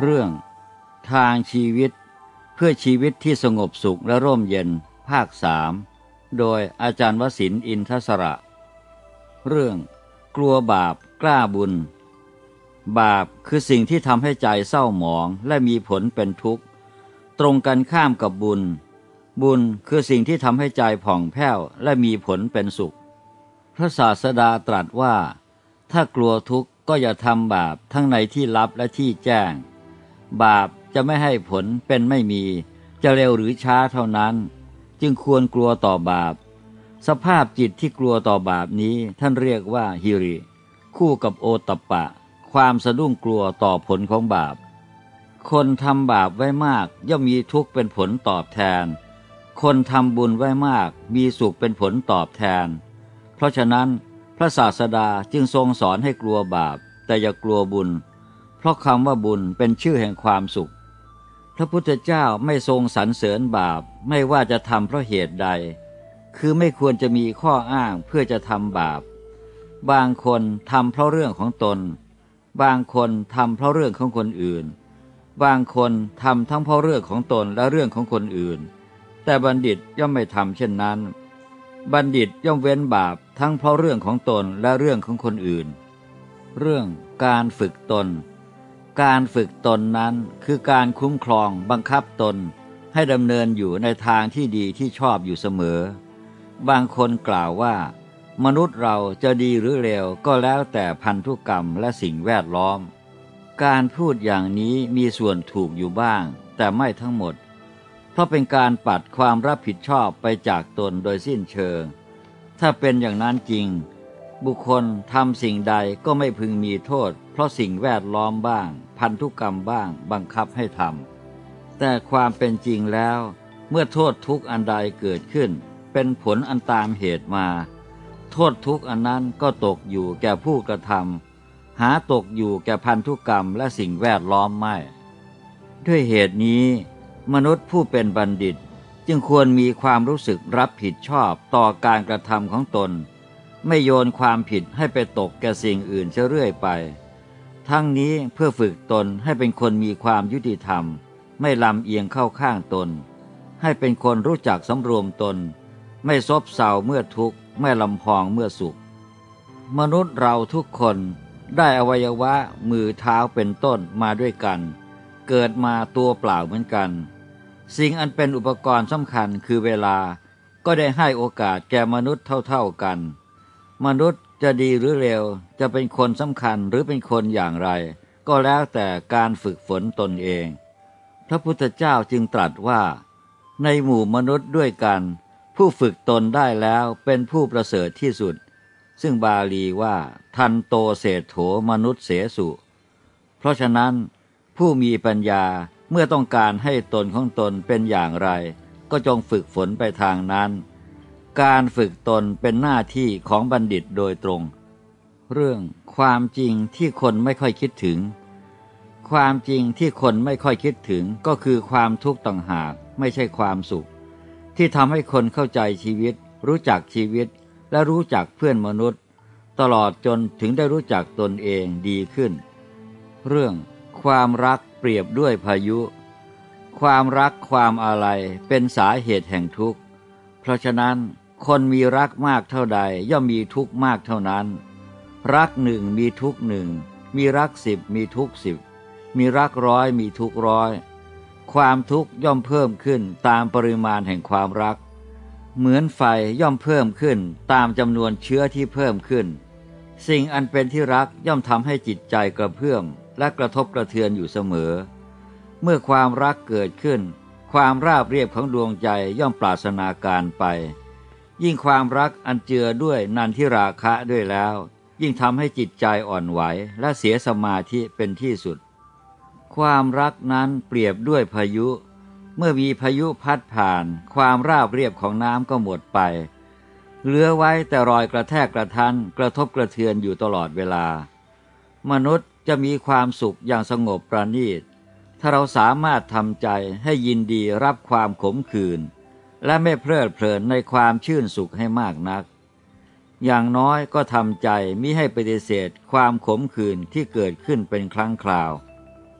เรื่องทางชีวิตเพื่อชีวิตที่สงบสุขและร่มเย็นภาค3โดยอาจารย์วสินทร์อินทศระเรื่องกลัวบาปกล้าบุญบาปคือสิ่งที่ทำให้ใจเศร้าหมองและมีผลเป็นทุกข์ตรงกันข้ามกับบุญบุญคือสิ่งที่ทำให้ใจผ่องแผ้วและมีผลเป็นสุขพระศาสดาตรัสว่าถ้ากลัวทุกข์ก็อย่าทำบาปทั้งในที่ลับและที่แจ้งบาปจะไม่ให้ผลเป็นไม่มีจะเร็วหรือช้าเท่านั้นจึงควรกลัวต่อบาปสภาพจิตที่กลัวต่อบาปนี้ท่านเรียกว่าหิริคู่กับโอตัปปะความสะดุ้งกลัวต่อผลของบาปคนทำบาปไว้มากย่อมมีทุกข์เป็นผลตอบแทนคนทำบุญไว้มากมีสุขเป็นผลตอบแทนเพราะฉะนั้นพระศาสดาจึงทรงสอนให้กลัวบาปแต่อย่ากลัวบุญเพราะคำว่าบุญเป็นชื่อแห่งความสุขพระพุทธเจ้าไม่ทรงสรรเสริญบาปไม่ว่าจะทำเพราะเหตุใดคือไม่ควรจะมีข้ออ้างเพื่อจะทำบาปบางคนทำเพราะเรื่องของตนบางคนทำเพราะเรื่องของคนอื่นบางคนทำทั้งเพราะเรื่องของตนและเรื่องของคนอื่นแต่บัณฑิตย่อมไม่ทำเช่นนั้นบัณฑิตย่อมเว้นบาปทั้งเพราะเรื่องของตนและเรื่องของคนอื่นเรื่องการฝึกตนการฝึกตนนั้นคือการคุ้มครองบังคับตนให้ดำเนินอยู่ในทางที่ดีที่ชอบอยู่เสมอบางคนกล่าวว่ามนุษย์เราจะดีหรือเลวก็แล้วแต่พันธุกรรมและสิ่งแวดล้อมการพูดอย่างนี้มีส่วนถูกอยู่บ้างแต่ไม่ทั้งหมดเพราะเป็นการปัดความรับผิดชอบไปจากตนโดยสิ้นเชิงถ้าเป็นอย่างนั้นจริงบุคคลทำสิ่งใดก็ไม่พึงมีโทษเพราะสิ่งแวดล้อมบ้างพันธุกรรมบ้างบังคับให้ทำแต่ความเป็นจริงแล้วเมื่อโทษทุกข์อันใดเกิดขึ้นเป็นผลอันตามเหตุมาโทษทุกข์อันนั้นก็ตกอยู่แก่ผู้กระทำหาตกอยู่แก่พันธุกรรมและสิ่งแวดล้อมไม่ด้วยเหตุนี้มนุษย์ผู้เป็นบัณฑิตจึงควรมีความรู้สึกรับผิดชอบต่อการกระทำของตนไม่โยนความผิดให้ไปตกแก่สิ่งอื่นเรื่อยไปทั้งนี้เพื่อฝึกตนให้เป็นคนมีความยุติธรรมไม่ลำเอียงเข้าข้างตนให้เป็นคนรู้จักสำรวมตนไม่ซบเซาเมื่อทุกข์ไม่ลำพองเมื่อสุขมนุษย์เราทุกคนได้อวัยวะมือเท้าเป็นต้นมาด้วยกันเกิดมาตัวเปล่าเหมือนกันสิ่งอันเป็นอุปกรณ์สำคัญคือเวลาก็ได้ให้โอกาสแก่มนุษย์เท่าๆกันมนุษย์จะดีหรือเลวจะเป็นคนสำคัญหรือเป็นคนอย่างไรก็แล้วแต่การฝึกฝนตนเองพระพุทธเจ้าจึงตรัสว่าในหมู่มนุษย์ด้วยกันผู้ฝึกตนได้แล้วเป็นผู้ประเสริฐที่สุดซึ่งบาลีว่าทันโตเศรษโถมนุษย์เสสุเพราะฉะนั้นผู้มีปัญญาเมื่อต้องการให้ตนของตนเป็นอย่างไรก็จงฝึกฝนไปทางนั้นการฝึกตนเป็นหน้าที่ของบัณฑิตโดยตรงเรื่องความจริงที่คนไม่ค่อยคิดถึงความจริงที่คนไม่ค่อยคิดถึงก็คือความทุกข์ต่างหากไม่ใช่ความสุขที่ทำให้คนเข้าใจชีวิตรู้จักชีวิตและรู้จักเพื่อนมนุษย์ตลอดจนถึงได้รู้จักตนเองดีขึ้นเรื่องความรักเปรียบด้วยพายุความรักความอาลัยเป็นสาเหตุแห่งทุกข์เพราะฉะนั้นคนมีรักมากเท่าใดย่อมมีทุกข์มากเท่านั้นรักหนึ่งมีทุกข์หนึ่งมีรัก10มีทุกข์10มีรัก100มีทุกข์100ความทุกข์ย่อมเพิ่มขึ้นตามปริมาณแห่งความรักเหมือนไฟย่อมเพิ่มขึ้นตามจำนวนเชื้อที่เพิ่มขึ้นสิ่งอันเป็นที่รักย่อมทำให้จิตใจกระเพื่อมและกระทบกระเทือนอยู่เสมอเมื่อความรักเกิดขึ้นความราบเรียบของดวงใจย่อมปราศนาการไปยิ่งความรักอันเจือด้วยนันทิราคะด้วยแล้วยิ่งทำให้จิตใจอ่อนไหวและเสียสมาธิเป็นที่สุดความรักนั้นเปรียบด้วยพายุเมื่อมีพายุพัดผ่านความราบเรียบของน้ำก็หมดไปเหลือไว้แต่รอยกระแทกกระทันกระทบกระเทือนอยู่ตลอดเวลามนุษย์จะมีความสุขอย่างสงบประณีตถ้าเราสามารถทำใจให้ยินดีรับความขมขื่นและไม่เพลิดเพลินในความชื่นสุขให้มากนักอย่างน้อยก็ทำใจมิให้ปฏิเสธความขมขื่นที่เกิดขึ้นเป็นครั้งคราว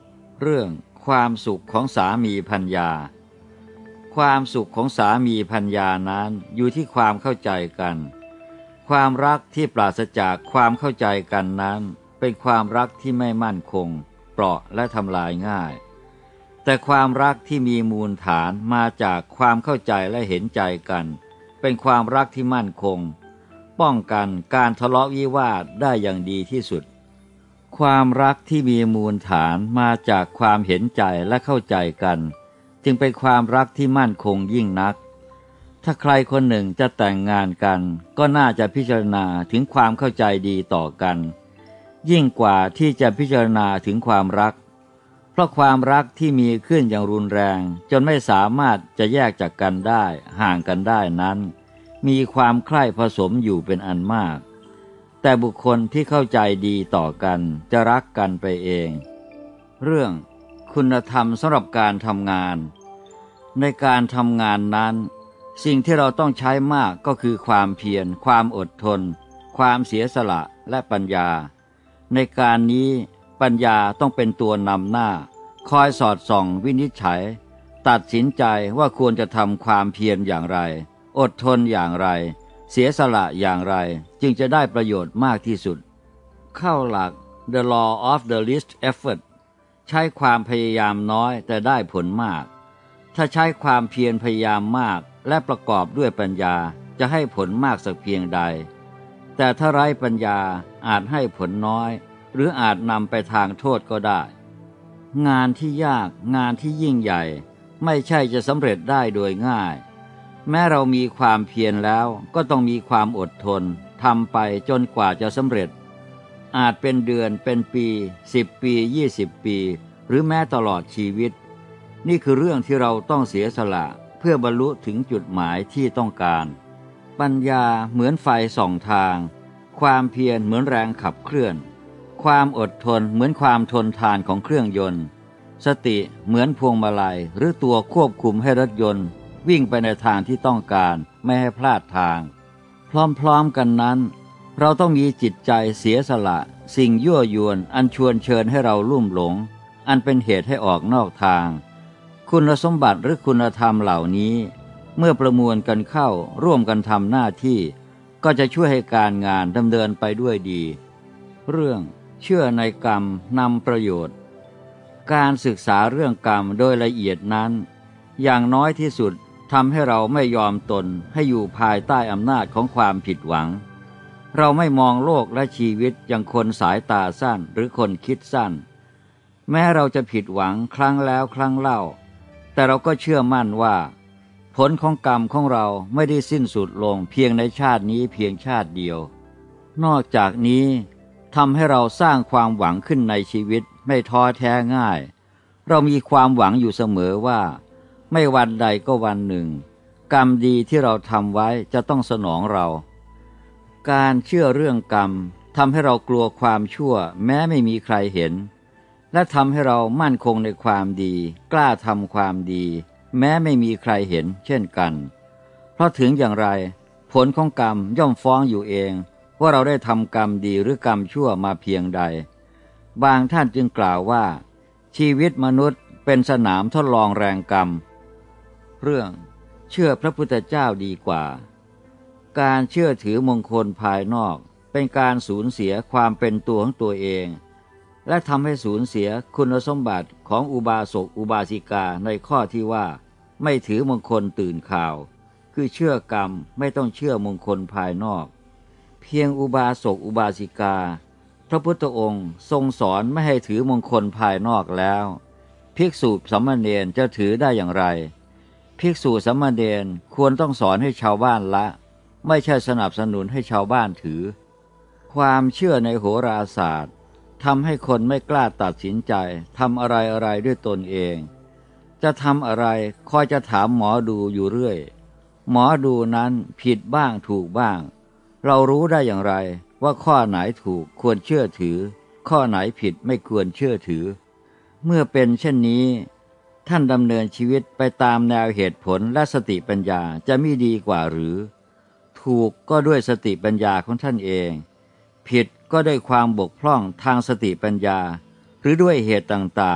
เรื่องความสุขของสามีภรรยาความสุขของสามีภรรยานั้นอยู่ที่ความเข้าใจกันความรักที่ปราศจากความเข้าใจกันนั้นเป็นความรักที่ไม่มั่นคงเปราะและทำลายง่ายแต่ความรักที่มีมูลฐานมาจากความเข้าใจและเห็นใจกันเป็นความรักที่มั่นคงป้องกันการทะเลาะวิวาทได้อย่างดีที่สุดความรักที่มีมูลฐานมาจากความเห็นใจและเข้าใจกันจึงเป็นความรักที่มั่นคงยิ่งนักถ้าใครคนหนึ่งจะแต่งงานกันก็น่าจะพิจารณาถึงความเข้าใจดีต่อกันยิ่งกว่าที่จะพิจารณาถึงความรักเพราะความรักที่มีขึ้นอย่างรุนแรงจนไม่สามารถจะแยกจากกันได้ห่างกันได้นั้นมีความใคร่ผสมอยู่เป็นอันมากแต่บุคคลที่เข้าใจดีต่อกันจะรักกันไปเองเรื่องคุณธรรมสำหรับการทำงานในการทำงานนั้นสิ่งที่เราต้องใช้มากก็คือความเพียรความอดทนความเสียสละและปัญญาในการนี้ปัญญาต้องเป็นตัวนำหน้าคอยสอดส่องวินิจฉัยตัดสินใจว่าควรจะทำความเพียรอย่างไรอดทนอย่างไรเสียสละอย่างไรจึงจะได้ประโยชน์มากที่สุดเข้าหลัก The Law of the Least Effort ใช้ความพยายามน้อยแต่ได้ผลมากถ้าใช้ความเพียรพยายามมากและประกอบด้วยปัญญาจะให้ผลมากสักเพียงใดแต่ถ้าไร้ปัญญาอาจให้ผลน้อยหรืออาจนำไปทางโทษก็ได้งานที่ยากงานที่ยิ่งใหญ่ไม่ใช่จะสำเร็จได้โดยง่ายแม้เรามีความเพียรแล้วก็ต้องมีความอดทนทำไปจนกว่าจะสำเร็จอาจเป็นเดือนเป็นปี10 ปี20 ปีหรือแม้ตลอดชีวิตนี่คือเรื่องที่เราต้องเสียสละเพื่อบรรลุถึงจุดหมายที่ต้องการปัญญาเหมือนไฟส่องทางความเพียรเหมือนแรงขับเคลื่อนความอดทนเหมือนความทนทานของเครื่องยนต์สติเหมือนพวงมาลัยหรือตัวควบคุมให้รถยนต์วิ่งไปในทางที่ต้องการไม่ให้พลาดทางพร้อมๆกันนั้นเราต้องมีจิตใจเสียสละสิ่งยั่วยวนอันชวนเชิญให้เราลุ่มหลงอันเป็นเหตุให้ออกนอกทางคุณสมบัติหรือคุณธรรมเหล่านี้เมื่อประมวลกันเข้าร่วมกันทำหน้าที่ก็จะช่วยให้การงานดำเนินไปด้วยดีเรื่องเชื่อในกรรมนำประโยชน์การศึกษาเรื่องกรรมโดยละเอียดนั้นอย่างน้อยที่สุดทำให้เราไม่ยอมตนให้อยู่ภายใต้อำนาจของความผิดหวังเราไม่มองโลกและชีวิตอย่างคนสายตาสั้นหรือคนคิดสั้นแม้เราจะผิดหวังครั้งแล้วครั้งเล่าแต่เราก็เชื่อมั่นว่าผลของกรรมของเราไม่ได้สิ้นสุดลงเพียงในชาตินี้เพียงชาติเดียวนอกจากนี้ทำให้เราสร้างความหวังขึ้นในชีวิตไม่ท้อแท้ง่ายเรามีความหวังอยู่เสมอว่าไม่วันใดก็วันหนึ่งกรรมดีที่เราทำไว้จะต้องสนองเราการเชื่อเรื่องกรรมทำให้เรากลัวความชั่วแม้ไม่มีใครเห็นและทำให้เรามั่นคงในความดีกล้าทำความดีแม้ไม่มีใครเห็นเช่นกันเพราะถึงอย่างไรผลของกรรมย่อมฟ้องอยู่เองว่าเราได้ทำกรรมดีหรือกรรมชั่วมาเพียงใดบางท่านจึงกล่าวว่าชีวิตมนุษย์เป็นสนามทดลองแรงกรรมเรื่องเชื่อพระพุทธเจ้าดีกว่าการเชื่อถือมงคลภายนอกเป็นการสูญเสียความเป็นตัวของตัวเองและทำให้สูญเสียคุณสมบัติของอุบาสกอุบาสิกาในข้อที่ว่าไม่ถือมงคลตื่นข่าวคือเชื่อกรรมไม่ต้องเชื่อมงคลภายนอกเพียงอุบาสกอุบาสิกาพระพุทธองค์ทรงสอนไม่ให้ถือมงคลภายนอกแล้วภิกษุสามเณรจะถือได้อย่างไรภิกษุสามเณรควรต้องสอนให้ชาวบ้านละไม่ใช่สนับสนุนให้ชาวบ้านถือความเชื่อในโหราศาสตร์ทำให้คนไม่กล้าตัดสินใจทำอะไรด้วยตนเองจะทำอะไรคอยจะถามหมอดูอยู่เรื่อยหมอดูนั้นผิดบ้างถูกบ้างเรารู้ได้อย่างไรว่าข้อไหนถูกควรเชื่อถือข้อไหนผิดไม่ควรเชื่อถือเมื่อเป็นเช่นนี้ท่านดำเนินชีวิตไปตามแนวเหตุผลและสติปัญญาจะไม่ดีกว่าหรือถูกก็ด้วยสติปัญญาของท่านเองผิดก็ด้วยความบกพร่องทางสติปัญญาหรือด้วยเหตุต่าง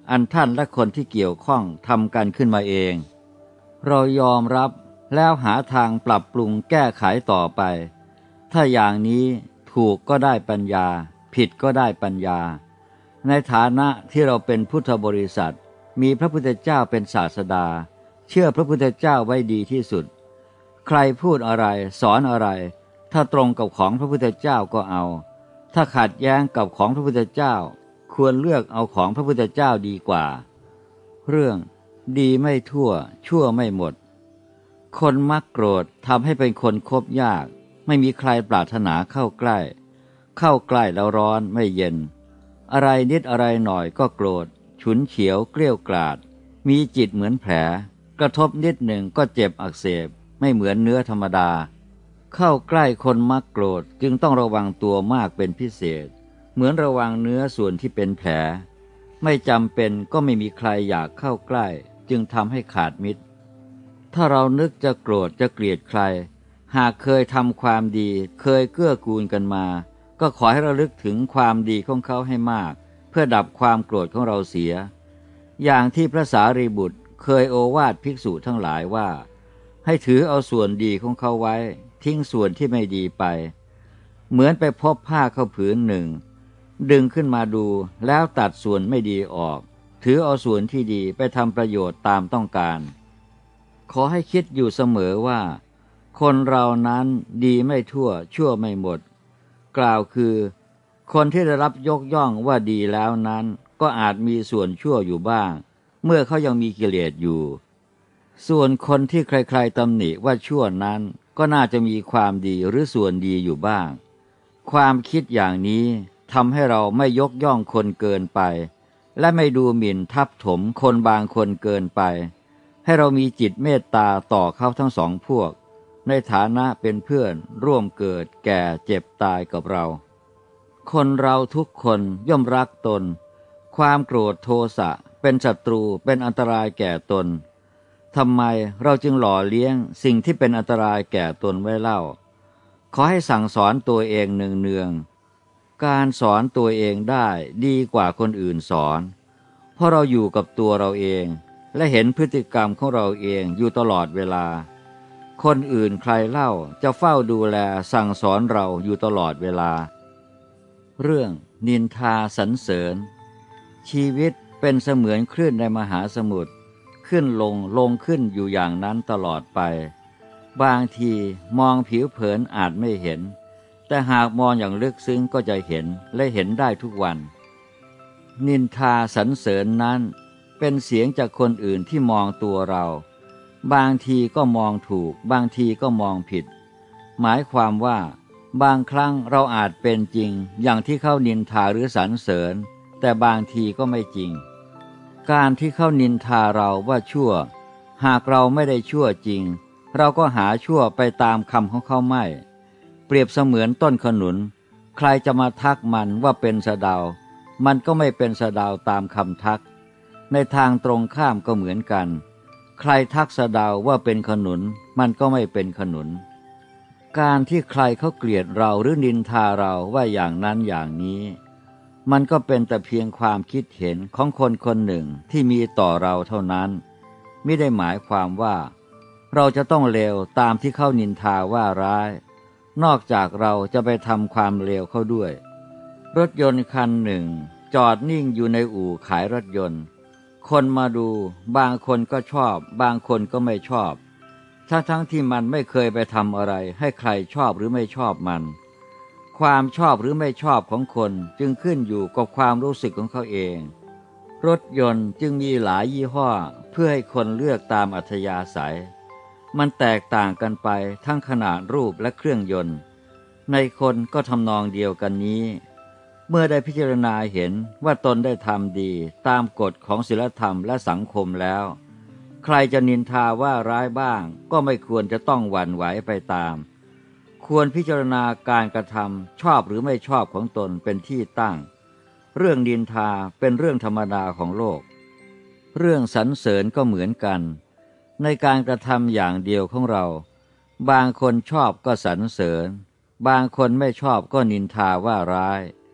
อันท่านและคนที่เกี่ยวข้องทำกันขึ้นมาเองเรายอมรับแล้วหาทางปรับปรุงแก้ไขต่อไปถ้าอย่างนี้ถูกก็ได้ปัญญาผิดก็ได้ปัญญาในฐานะที่เราเป็นพุทธบริษัทมีพระพุทธเจ้าเป็นศาสดาเชื่อพระพุทธเจ้าไว้ดีที่สุดใครพูดอะไรสอนอะไรถ้าตรงกับของพระพุทธเจ้าก็เอาถ้าขัดแย้งกับของพระพุทธเจ้าควรเลือกเอาของพระพุทธเจ้าดีกว่าเรื่องดีไม่ทั่วชั่วไม่หมดคนมักโกรธทำให้เป็นคนคบยากไม่มีใครปรารถนาเข้าใกล้แล้วร้อนไม่เย็นอะไรนิดอะไรหน่อยก็โกรธฉุนเฉียวเกลี้ยวกราดมีจิตเหมือนแผลกระทบนิดหนึ่งก็เจ็บอักเสบไม่เหมือนเนื้อธรรมดาเข้าใกล้คนมักโกรธจึงต้องระวังตัวมากเป็นพิเศษเหมือนระวังเนื้อส่วนที่เป็นแผลไม่จำเป็นก็ไม่มีใครอยากเข้าใกล้จึงทำให้ขาดมิตรถ้าเรานึกจะโกรธจะเกลียดใครหากเคยทำความดีเคยเกื้อกูลกันมาก็ขอให้ระลึกถึงความดีของเขาให้มากเพื่อดับความโกรธของเราเสียอย่างที่พระสารีบุตรเคยโอวาทภิกษุทั้งหลายว่าให้ถือเอาส่วนดีของเขาไว้ทิ้งส่วนที่ไม่ดีไปเหมือนไปพบผ้าเข้าผืนหนึ่งดึงขึ้นมาดูแล้วตัดส่วนไม่ดีออกถือเอาส่วนที่ดีไปทำประโยชน์ตามต้องการขอให้คิดอยู่เสมอว่าคนเรานั้นดีไม่ทั่วชั่วไม่หมดกล่าวคือคนที่ได้รับยกย่องว่าดีแล้วนั้นก็อาจมีส่วนชั่วอยู่บ้างเมื่อเขายังมีกิเลสอยู่ส่วนคนที่ใครๆตำหนิว่าชั่วนั้นก็น่าจะมีความดีหรือส่วนดีอยู่บ้างความคิดอย่างนี้ทำให้เราไม่ยกย่องคนเกินไปและไม่ดูหมิ่นทับถมคนบางคนเกินไปให้เรามีจิตเมตตาต่อเขาทั้งสองพวกในฐานะเป็นเพื่อนร่วมเกิดแก่เจ็บตายกับเราคนเราทุกคนย่อมรักตนความโกรธโทสะเป็นศัตรูเป็นอันตรายแก่ตนทำไมเราจึงหล่อเลี้ยงสิ่งที่เป็นอันตรายแก่ตนไว้เล่าขอให้สั่งสอนตัวเองเนืองๆการสอนตัวเองได้ดีกว่าคนอื่นสอนเพราะเราอยู่กับตัวเราเองและเห็นพฤติกรรมของเราเองอยู่ตลอดเวลาคนอื่นใครเล่าจะเฝ้าดูแลสั่งสอนเราอยู่ตลอดเวลาเรื่องนินทาสรรเสริญชีวิตเป็นเสมือนคลื่นในมหาสมุทรขึ้นลงขึ้นอยู่อย่างนั้นตลอดไปบางทีมองผิวเผินอาจไม่เห็นแต่หากมองอย่างลึกซึ้งก็จะเห็นและเห็นได้ทุกวันนินทาสรรเสริญนั้นเป็นเสียงจากคนอื่นที่มองตัวเราบางทีก็มองถูกบางทีก็มองผิดหมายความว่าบางครั้งเราอาจเป็นจริงอย่างที่เขานินทาหรือสรรเสริญแต่บางทีก็ไม่จริงการที่เขานินทาเราว่าชั่วหากเราไม่ได้ชั่วจริงเราก็หาชั่วไปตามคำของเขาไม่เปรียบเสมือนต้นขนุนใครจะมาทักมันว่าเป็นสะเดามันก็ไม่เป็นสะเดาตามคำทักในทางตรงข้ามก็เหมือนกันใครทักสะเดาว่าเป็นขนุนมันก็ไม่เป็นขนุนการที่ใครเขาเกลียดเราหรือนินทาเราว่าอย่างนั้นอย่างนี้มันก็เป็นแต่เพียงความคิดเห็นของคนคนหนึ่งที่มีต่อเราเท่านั้นไม่ได้หมายความว่าเราจะต้องเลวตามที่เขานินทาว่าร้ายนอกจากเราจะไปทำความเลวเข้าด้วยรถยนต์คันหนึ่งจอดนิ่งอยู่ในอู่ขายรถยนต์คนมาดูบางคนก็ชอบบางคนก็ไม่ชอบทั้งที่มันไม่เคยไปทำอะไรให้ใครชอบหรือไม่ชอบมันความชอบหรือไม่ชอบของคนจึงขึ้นอยู่กับความรู้สึกของเขาเองรถยนต์จึงมีหลายยี่ห้อเพื่อให้คนเลือกตามอัธยาศัยมันแตกต่างกันไปทั้งขนาดรูปและเครื่องยนต์ในคนก็ทำนองเดียวกันนี้เมื่อได้พิจารณาเห็นว่าตนได้ทำดีตามกฎของศีลธรรมและสังคมแล้วใครจะนินทาว่าร้ายบ้างก็ไม่ควรจะต้องหวั่นไหวไปตามควรพิจารณาการกระทำชอบหรือไม่ชอบของตนเป็นที่ตั้งเรื่องนินทาเป็นเรื่องธรรมดาของโลกเรื่องสรรเสริญก็เหมือนกันในการกระทำอย่างเดียวของเราบางคนชอบก็สรรเสริญบางคนไม่ชอบก็นินทาว่าร้าย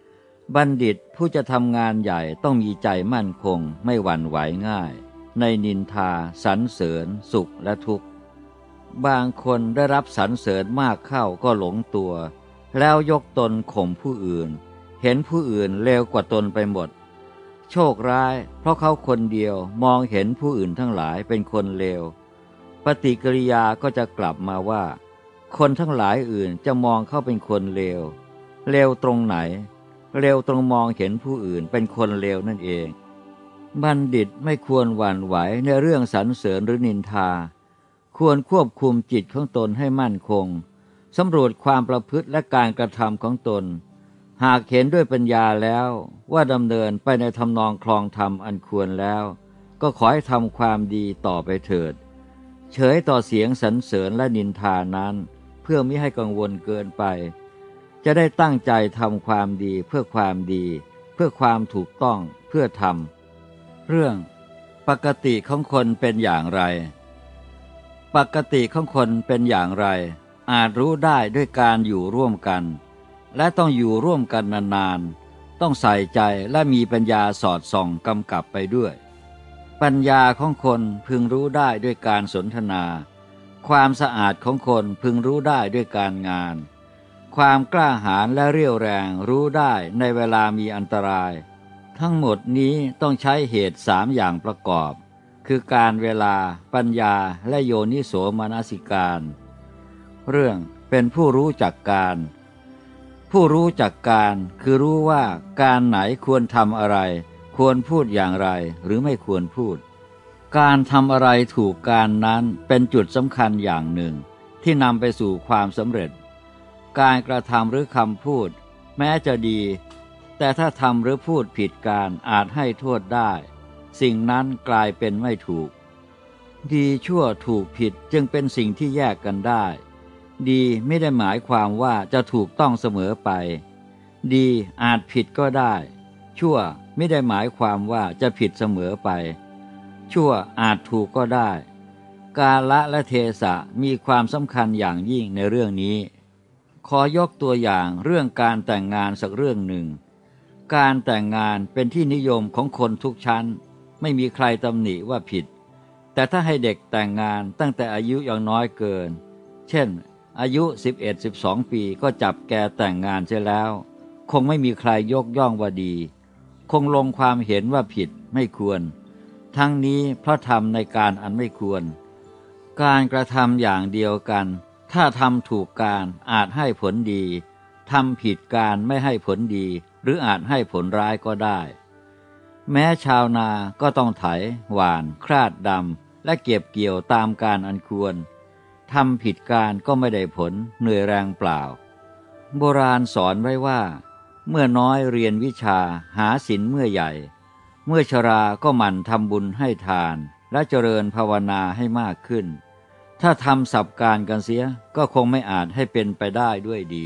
บัณฑิตผู้จะทำงานใหญ่ต้องมีใจมั่นคงไม่หวั่นไหวง่ายในนินทาสรรเสริญสุขและทุกข์บางคนได้รับสรรเสริญมากเข้าก็หลงตัวแล้วยกตนข่มผู้อื่นเห็นผู้อื่นเลวกว่าตนไปหมดโชคร้ายเพราะเขาคนเดียวมองเห็นผู้อื่นทั้งหลายเป็นคนเลวปฏิกิริยาก็จะกลับมาว่าคนทั้งหลายอื่นจะมองเขาเป็นคนเลวเลวตรงไหนเลวตรงมองเห็นผู้อื่นเป็นคนเลวนั่นเองบัณฑิตไม่ควรหวั่นไหวในเรื่องสรรเสริญหรือนินทาควรควบคุมจิตของตนให้มั่นคงสำรวจความประพฤติและการกระทำของตนหากเห็นด้วยปัญญาแล้วว่าดำเนินไปในทำนองคลองธรรมอันควรแล้วก็ขอให้ทำความดีต่อไปเถิดเฉยต่อเสียงสรรเสริญและนินทานั้นเพื่อมิให้กังวลเกินไปจะได้ตั้งใจทำความดีเพื่อความดีเพื่อความถูกต้องเพื่อธรรมเรื่องปกติของคนเป็นอย่างไรปกติของคนเป็นอย่างไรอาจรู้ได้ด้วยการอยู่ร่วมกันและต้องอยู่ร่วมกันนานๆต้องใส่ใจและมีปัญญาสอดส่องกำกับไปด้วยปัญญาของคนพึงรู้ได้ด้วยการสนทนาความสะอาดของคนพึงรู้ได้ด้วยการงานความกล้าหาญและเรี่ยวแรงรู้ได้ในเวลามีอันตรายทั้งหมดนี้ต้องใช้เหตุ3อย่างประกอบคือการเวลาปัญญาและโยนิโสมนสิการเรื่องเป็นผู้รู้จักการผู้รู้จักการคือรู้ว่าการไหนควรทำอะไรควรพูดอย่างไรหรือไม่ควรพูดการทำอะไรถูกการนั้นเป็นจุดสำคัญอย่างหนึ่งที่นำไปสู่ความสำเร็จการกระทำหรือคำพูดแม้จะดีแต่ถ้าทำหรือพูดผิดการอาจให้โทษได้สิ่งนั้นกลายเป็นไม่ถูกดีชั่วถูกผิดจึงเป็นสิ่งที่แยกกันได้ดีไม่ได้หมายความว่าจะถูกต้องเสมอไปดีอาจผิดก็ได้ชั่วไม่ได้หมายความว่าจะผิดเสมอไปชั่วอาจถูกก็ได้กาลและเทศะมีความสำคัญอย่างยิ่งในเรื่องนี้ขอยกตัวอย่างเรื่องการแต่งงานสักเรื่องหนึ่งการแต่งงานเป็นที่นิยมของคนทุกชั้นไม่มีใครตำหนิว่าผิดแต่ถ้าให้เด็กแต่งงานตั้งแต่อายุยังน้อยเกินเช่นอายุ11-12 ปีก็จับแกแต่งงานเสียแล้วคงไม่มีใครยกย่องว่าดีคงลงความเห็นว่าผิดไม่ควรทั้งนี้เพราะทำในการอันไม่ควรการกระทำอย่างเดียวกันถ้าทำถูกการอาจให้ผลดีทำผิดการไม่ให้ผลดีหรืออาจให้ผลร้ายก็ได้แม้ชาวนาก็ต้องไถหว่านคราดดำและเก็บเกี่ยวตามการอันควรทำผิดการก็ไม่ได้ผลเหนื่อยแรงเปล่าโบราณสอนไว้ว่าเมื่อน้อยเรียนวิชาหาศีลเมื่อใหญ่เมื่อชราก็หมั่นทำบุญให้ทานและเจริญภาวนาให้มากขึ้นถ้าทำสับการกันเสียก็คงไม่อาจให้เป็นไปได้ด้วยดี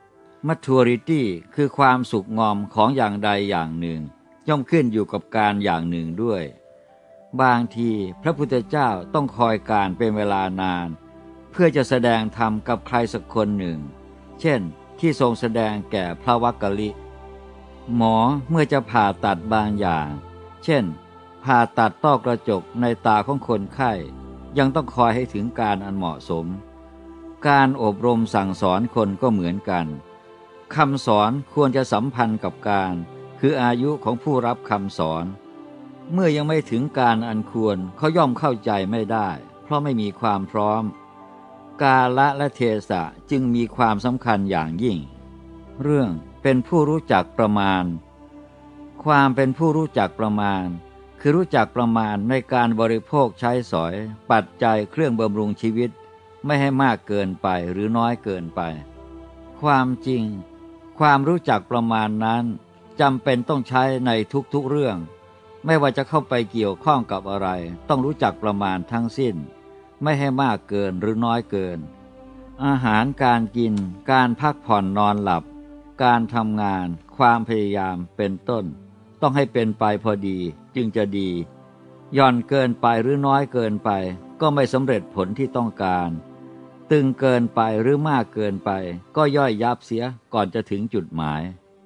maturity คือความสุขงอมของอย่างใดอย่างหนึ่งย่อมขึ้นอยู่กับการอย่างหนึ่งด้วยบางทีพระพุทธเจ้าต้องคอยการเป็นเวลานานเพื่อจะแสดงธรรมกับใครสักคนหนึ่งเช่นที่ทรงแสดงแก่พระวักกลิหมอเมื่อจะผ่าตัดบางอย่างเช่นผ่าตัดต้อกระจกในตาของคนไข้ยังต้องคอยให้ถึงการอันเหมาะสมการอบรมสั่งสอนคนก็เหมือนกันคำสอนควรจะสัมพันธ์กับการคืออายุของผู้รับคำสอนเมื่อยังไม่ถึงการอันควรเขาย่อมเข้าใจไม่ได้เพราะไม่มีความพร้อมกาลและเทศะจึงมีความสำคัญอย่างยิ่งเรื่องเป็นผู้รู้จักประมาณความเป็นผู้รู้จักประมาณคือรู้จักประมาณในการบริโภคใช้สอยปัจจัยเครื่องบำรุงชีวิตไม่ให้มากเกินไปหรือน้อยเกินไปความจริงความรู้จักประมาณนั้นจำเป็นต้องใช้ในทุกๆเรื่องไม่ว่าจะเข้าไปเกี่ยวข้องกับอะไรต้องรู้จักประมาณทั้งสิ้นไม่ให้มากเกินหรือน้อยเกินอาหารการกินการพักผ่อนนอนหลับการทำงานความพยายามเป็นต้นต้องให้เป็นไปพอดีจึงจะดีย่อนเกินไปหรือน้อยเกินไปก็ไม่สำเร็จผลที่ต้องการตึงเกินไปหรือมากเกินไปก็ย่อยยับเสียก่อนจะถึงจุดหมาย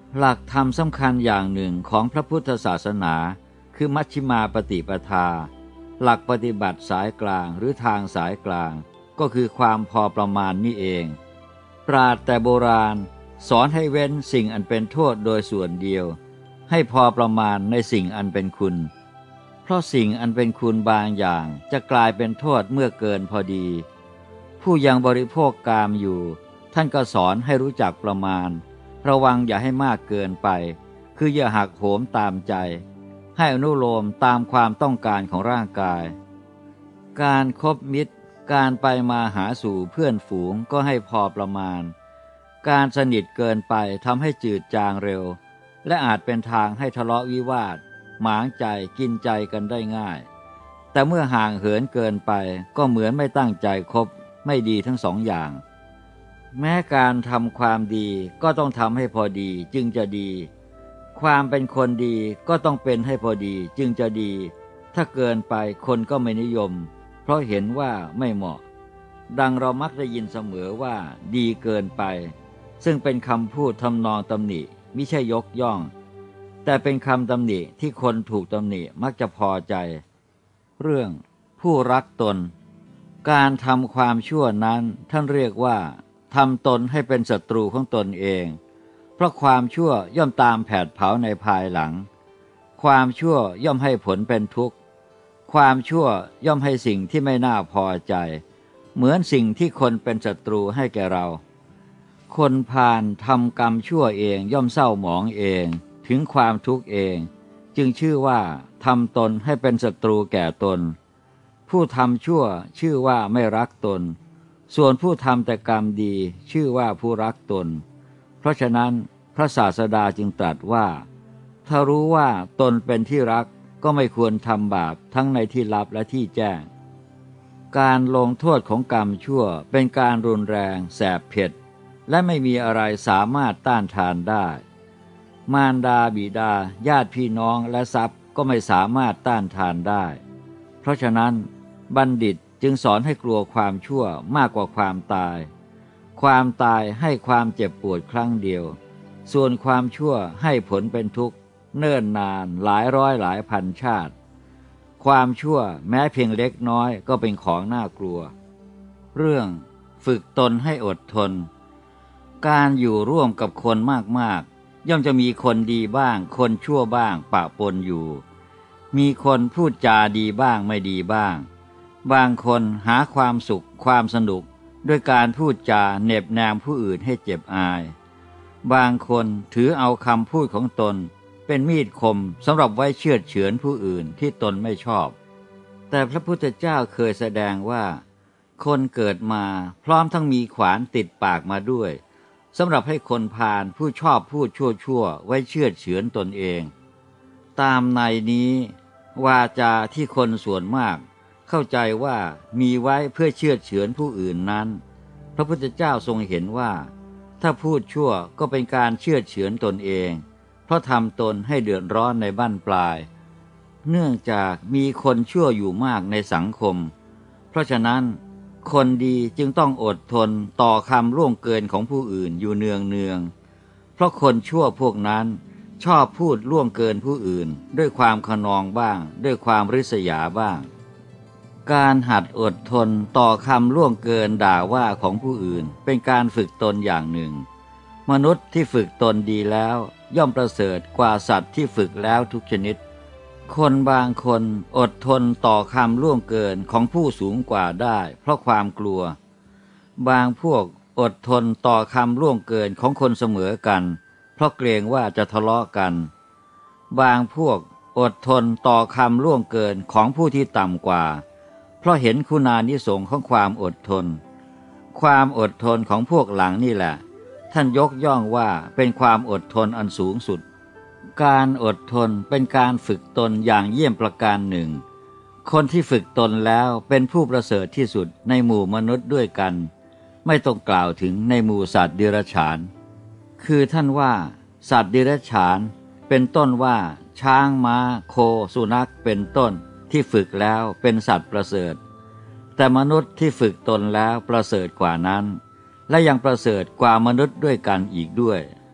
หลักธรรมสำคัญอย่างหนึ่งของพระพุทธศาสนาคือมัชฌิมาปฏิปทาหลักปฏิบัติสายกลางหรือทางสายกลางก็คือความพอประมาณนี่เองปราชญ์แต่โบราณสอนให้เว้นสิ่งอันเป็นโทษโดยส่วนเดียวให้พอประมาณในสิ่งอันเป็นคุณเพราะสิ่งอันเป็นคุณบางอย่างจะกลายเป็นโทษเมื่อเกินพอดีผู้ยังบริโภคกามอยู่ท่านก็สอนให้รู้จักประมาณระวังอย่าให้มากเกินไปคืออย่าหักโหมตามใจให้อนุโลมตามความต้องการของร่างกายการคบมิตรการไปมาหาสู่เพื่อนฝูงก็ให้พอประมาณการสนิทเกินไปทำให้จืดจางเร็วและอาจเป็นทางให้ทะเลาะวิวาทหมางใจกินใจกันได้ง่ายแต่เมื่อห่างเหินเกินไปก็เหมือนไม่ตั้งใจคบไม่ดีทั้งสองอย่างแม้การทำความดีก็ต้องทำให้พอดีจึงจะดีความเป็นคนดีก็ต้องเป็นให้พอดีจึงจะดีถ้าเกินไปคนก็ไม่นิยมเพราะเห็นว่าไม่เหมาะดังเรามักได้ยินเสมอว่าดีเกินไปซึ่งเป็นคำพูดทำนองตำหนิมิใช่ยกย่องแต่เป็นคำตำหนิที่คนถูกตำหนิมักจะพอใจเรื่องผู้รักตนการทำความชั่วนั้นท่านเรียกว่าทำตนให้เป็นศัตรูของตนเองเพราะความชั่วย่อมตามแผดเผาในภายหลังความชั่วย่อมให้ผลเป็นทุกข์ความชั่วย่อมให้สิ่งที่ไม่น่าพอใจเหมือนสิ่งที่คนเป็นศัตรูให้แก่เราคนพาลทำกรรมชั่วเองย่อมเศร้าหมองเองถึงความทุกข์เองจึงชื่อว่าทำตนให้เป็นศัตรูแก่ตนผู้ทำชั่วชื่อว่าไม่รักตนส่วนผู้ทำแต่กรรมดีชื่อว่าผู้รักตนเพราะฉะนั้นพระศาสดาจึงตรัสว่าถ้ารู้ว่าตนเป็นที่รักก็ไม่ควรทำบาปทั้งในที่ลับและที่แจ้งการลงโทษของกรรมชั่วเป็นการรุนแรงแสบเผ็ดและไม่มีอะไรสามารถต้านทานได้มารดาบิดาญาติพี่น้องและทรัพย์ก็ไม่สามารถต้านทานได้เพราะฉะนั้นบัณฑิตจึงสอนให้กลัวความชั่วมากกว่าความตายความตายให้ความเจ็บปวดครั้งเดียวส่วนความชั่วให้ผลเป็นทุกข์เนิ่นนานหลายร้อยหลายพันชาติความชั่วแม้เพียงเล็กน้อยก็เป็นของน่ากลัวเรื่องฝึกตนให้อดทนการอยู่ร่วมกับคนมากๆย่อมจะมีคนดีบ้างคนชั่วบ้างปะปนอยู่มีคนพูดจาดีบ้างไม่ดีบ้างบางคนหาความสุขความสนุกด้วยการพูดจาเหน็บแนมผู้อื่นให้เจ็บอายบางคนถือเอาคำพูดของตนเป็นมีดคมสำหรับไว้เชือดเฉือนผู้อื่นที่ตนไม่ชอบแต่พระพุทธเจ้าเคยแสดงว่าคนเกิดมาพร้อมทั้งมีขวานติดปากมาด้วยสำหรับให้คนพาลผู้ชอบพูดชั่วๆไว้เชือดเฉือนตนเองตามในนี้วาจาที่คนส่วนมากเข้าใจว่ามีไว้เพื่อเชือดเฉือนผู้อื่นนั้นพระพุทธเจ้าทรงเห็นว่าถ้าพูดชั่วก็เป็นการเชือดเฉือนตนเองเพราะทำตนให้เดือดร้อนในบั้นปลายเนื่องจากมีคนชั่วอยู่มากในสังคมเพราะฉะนั้นคนดีจึงต้องอดทนต่อคำล่วงเกินของผู้อื่นอยู่เนืองๆเพราะคนชั่วพวกนั้นชอบพูดล่วงเกินผู้อื่นด้วยความขนองบ้างด้วยความริษยาบ้างการหัดอดทนต่อคำล่วงเกินด่าว่าของผู้อื่นเป็นการฝึกตนอย่างหนึ่งมนุษย์ที่ฝึกตนดีแล้วย่อมประเสริฐกว่าสัตว์ที่ฝึกแล้วทุกชนิดคนบางคนอดทนต่อคำล่วงเกินของผู้สูงกว่าได้เพราะความกลัวบางพวกอดทนต่อคำล่วงเกินของคนเสมอกันเพราะเกรงว่าจะทะเลาะกันบางพวกอดทนต่อคำล่วงเกินของผู้ที่ต่ำกว่าเพราะเห็นคุณานิสงส์ของความอดทนความอดทนของพวกหลังนี่แหละท่านยกย่องว่าเป็นความอดทนอันสูงสุดการอดทนเป็นการฝึกตนอย่างเยี่ยมประการหนึ่งคนที่ฝึกตนแล้วเป็นผู้ประเสริฐที่สุดในหมู่มนุษย์ด้วยกันไม่ต้องกล่าวถึงในหมู่สัตว์เดรัจฉานคือท่านว่าสัตว์เดรัจฉานเป็นต้นว่าช้างม้าโคสุนัขเป็นต้นที่ฝึกแล้วเป็นสัตว์ประเสริฐแต่มนุษย์ที่ฝึกตนแล้วประเสริฐกว่านั้นและยังประเสริฐกว่ามนุษย์ด้วยกันอีกด้วย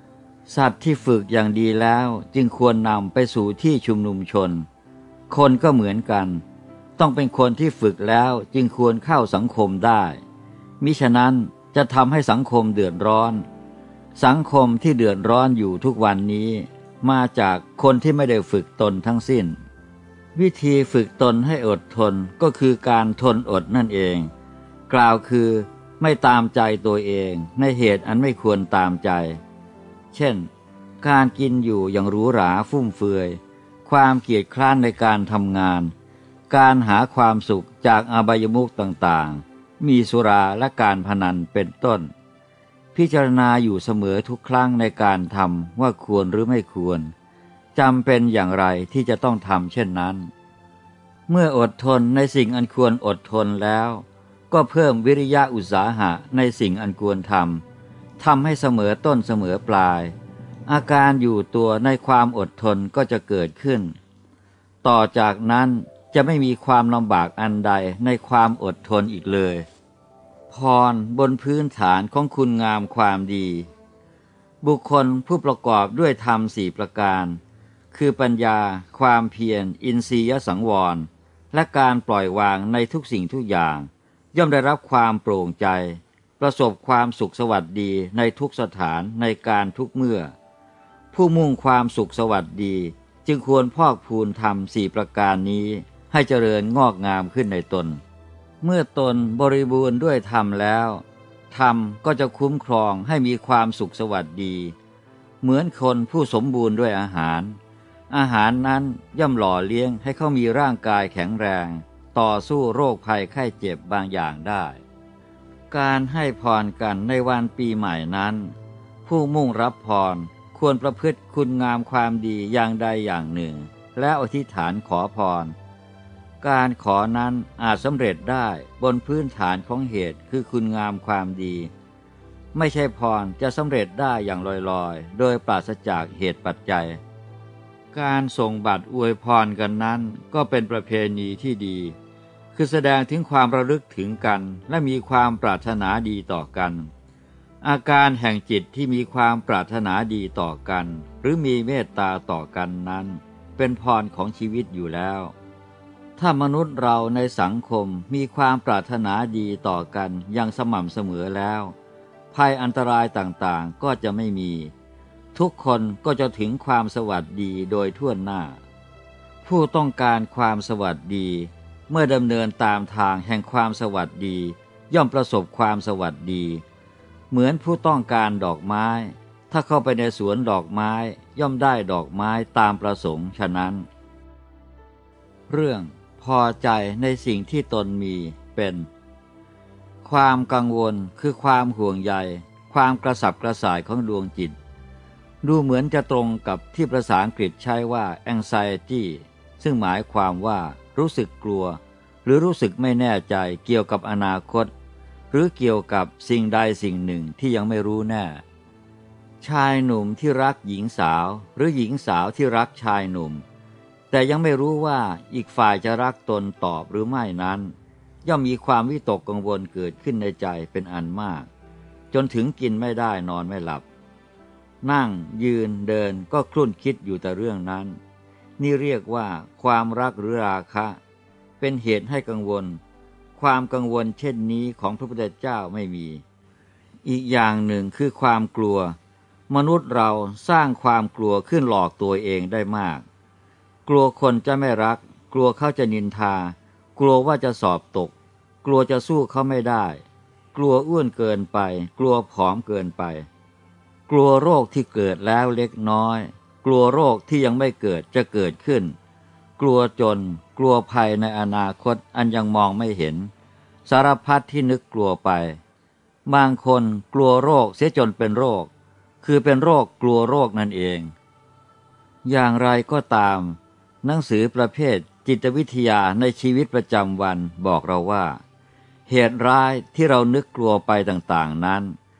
สัตว์ที่ฝึกอย่างดีแล้วจึงควรนำไปสู่ที่ชุมนุมชนคนก็เหมือนกันต้องเป็นคนที่ฝึกแล้วจึงควรเข้าสังคมได้มิฉะนั้นจะทำให้สังคมเดือดร้อนสังคมที่เดือดร้อนอยู่ทุกวันนี้มาจากคนที่ไม่ได้ฝึกตนทั้งสิ้นวิธีฝึกตนให้อดทนก็คือการทนอดนั่นเองกล่าวคือไม่ตามใจตัวเองในเหตุอันไม่ควรตามใจเช่นการกินอยู่อย่างหรูหราฟุ่มเฟือยความเกียจคร้านในการทำงานการหาความสุขจากอบายมุขต่างๆมีสุราและการพนันเป็นต้นพิจารณาอยู่เสมอทุกครั้งในการทำว่าควรหรือไม่ควรจำเป็นอย่างไรที่จะต้องทำเช่นนั้นเมื่ออดทนในสิ่งอันควรอดทนแล้วก็เพิ่มวิริยะอุตสาหะในสิ่งอันควรทำให้เสมอต้นเสมอปลายอาการอยู่ตัวในความอดทนก็จะเกิดขึ้นต่อจากนั้นจะไม่มีความลำบากอันใดในความอดทนอีกเลยพรบนพื้นฐานของคุณงามความดีบุคคลผู้ประกอบด้วยธรรมสี่ประการคือปัญญาความเพียรอินทรียสังวรและการปล่อยวางในทุกสิ่งทุกอย่างย่อมได้รับความโปร่งใจประสบความสุขสวัสดีในทุกสถานในการทุกเมื่อผู้มุ่งความสุขสวัสดีจึงควรพอกพูนธรรมสี่ประการนี้ให้เจริญงอกงามขึ้นในตนเมื่อตนบริบูรณ์ด้วยธรรมแล้วธรรมก็จะคุ้มครองให้มีความสุขสวัสดีเหมือนคนผู้สมบูรณ์ด้วยอาหารนั้นย่อมหล่อเลี้ยงให้เขามีร่างกายแข็งแรงต่อสู้โรคภัยไข้เจ็บบางอย่างได้การให้พรกันในวันปีใหม่นั้นผู้มุ่งรับพรควรประพฤติคุณงามความดีอย่างใดอย่างหนึ่งแล้วอธิษฐานขอพรการขอนั้นอาจสำเร็จได้บนพื้นฐานของเหตุคือคุณงามความดีไม่ใช่พรจะสำเร็จได้อย่างลอยๆโดยปราศจากเหตุปัจจัยการส่งบัตรอวยพรกันนั้นก็เป็นประเพณีที่ดีคือแสดงถึงความระลึกถึงกันและมีความปรารถนาดีต่อกันอาการแห่งจิตที่มีความปรารถนาดีต่อกันหรือมีเมตตาต่อกันนั้นเป็นพรของชีวิตอยู่แล้วถ้ามนุษย์เราในสังคมมีความปรารถนาดีต่อกันอย่างสม่ำเสมอแล้วภัยอันตรายต่างๆก็จะไม่มีทุกคนก็จะถึงความสวัสดีโดยทั่วหน้าผู้ต้องการความสวัสดีเมื่อดำเนินตามทางแห่งความสวัสดีย่อมประสบความสวัสดีเหมือนผู้ต้องการดอกไม้ถ้าเข้าไปในสวนดอกไม้ย่อมได้ดอกไม้ตามประสงค์ฉะนั้นเรื่องพอใจในสิ่งที่ตนมีเป็นความกังวลคือความห่วงใยความกระสับกระส่ายของดวงจิตดูเหมือนจะตรงกับที่ภาษาอังกฤษใช้ว่า anxiety ซึ่งหมายความว่ารู้สึกกลัวหรือรู้สึกไม่แน่ใจเกี่ยวกับอนาคตหรือเกี่ยวกับสิ่งใดสิ่งหนึ่งที่ยังไม่รู้แน่ชายหนุ่มที่รักหญิงสาวหรือหญิงสาวที่รักชายหนุ่มแต่ยังไม่รู้ว่าอีกฝ่ายจะรักตนตอบหรือไม่นั้นย่อมมีความวิตกกังวลเกิดขึ้นในใจเป็นอันมากจนถึงกินไม่ได้นอนไม่หลับนั่งยืนเดินก็ครุ่นคิดอยู่แต่เรื่องนั้นนี่เรียกว่าความรักหรือราคะเป็นเหตุให้กังวลความกังวลเช่นนี้ของพระพุทธเจ้าไม่มีอีกอย่างหนึ่งคือความกลัวมนุษย์เราสร้างความกลัวขึ้นหลอกตัวเองได้มากกลัวคนจะไม่รักกลัวเขาจะนินทากลัวว่าจะสอบตกกลัวจะสู้เขาไม่ได้กลัวอ้วนเกินไปกลัวผอมเกินไปกลัวโรคที่เกิดแล้วเล็กน้อยกลัวโรคที่ยังไม่เกิดจะเกิดขึ้นกลัวจนกลัวภัยในอนาคตอันยังมองไม่เห็นสารพัดที่นึกกลัวไปบางคนกลัวโรคเสียจนเป็นโรคคือเป็นโรคกลัวโรคนั่นเองอย่างไรก็ตามหนังสือประเภทจิตวิทยาในชีวิตประจำวันบอกเราว่าเหตุร้ายที่เรานึกกลัวไปต่างๆนั้น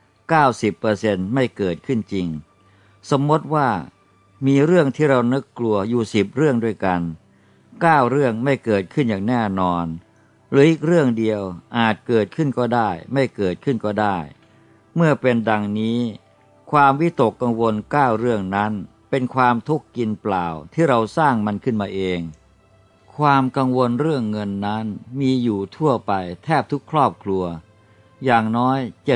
90% ไม่เกิดขึ้นจริงสมมติว่ามีเรื่องที่เรานึกกลัวอยู่10 เรื่องด้วยกัน9 เรื่องไม่เกิดขึ้นอย่างแน่นอนหรืออีกเรื่องเดียวอาจเกิดขึ้นก็ได้ไม่เกิดขึ้นก็ได้เมื่อเป็นดังนี้ความวิตกกังวล9เรื่องนั้นเป็นความทุกข์กินเปล่าที่เราสร้างมันขึ้นมาเองความกังวลเรื่องเงินนั้นมีอยู่ทั่วไปแทบทุกครอบครัวอย่างน้อย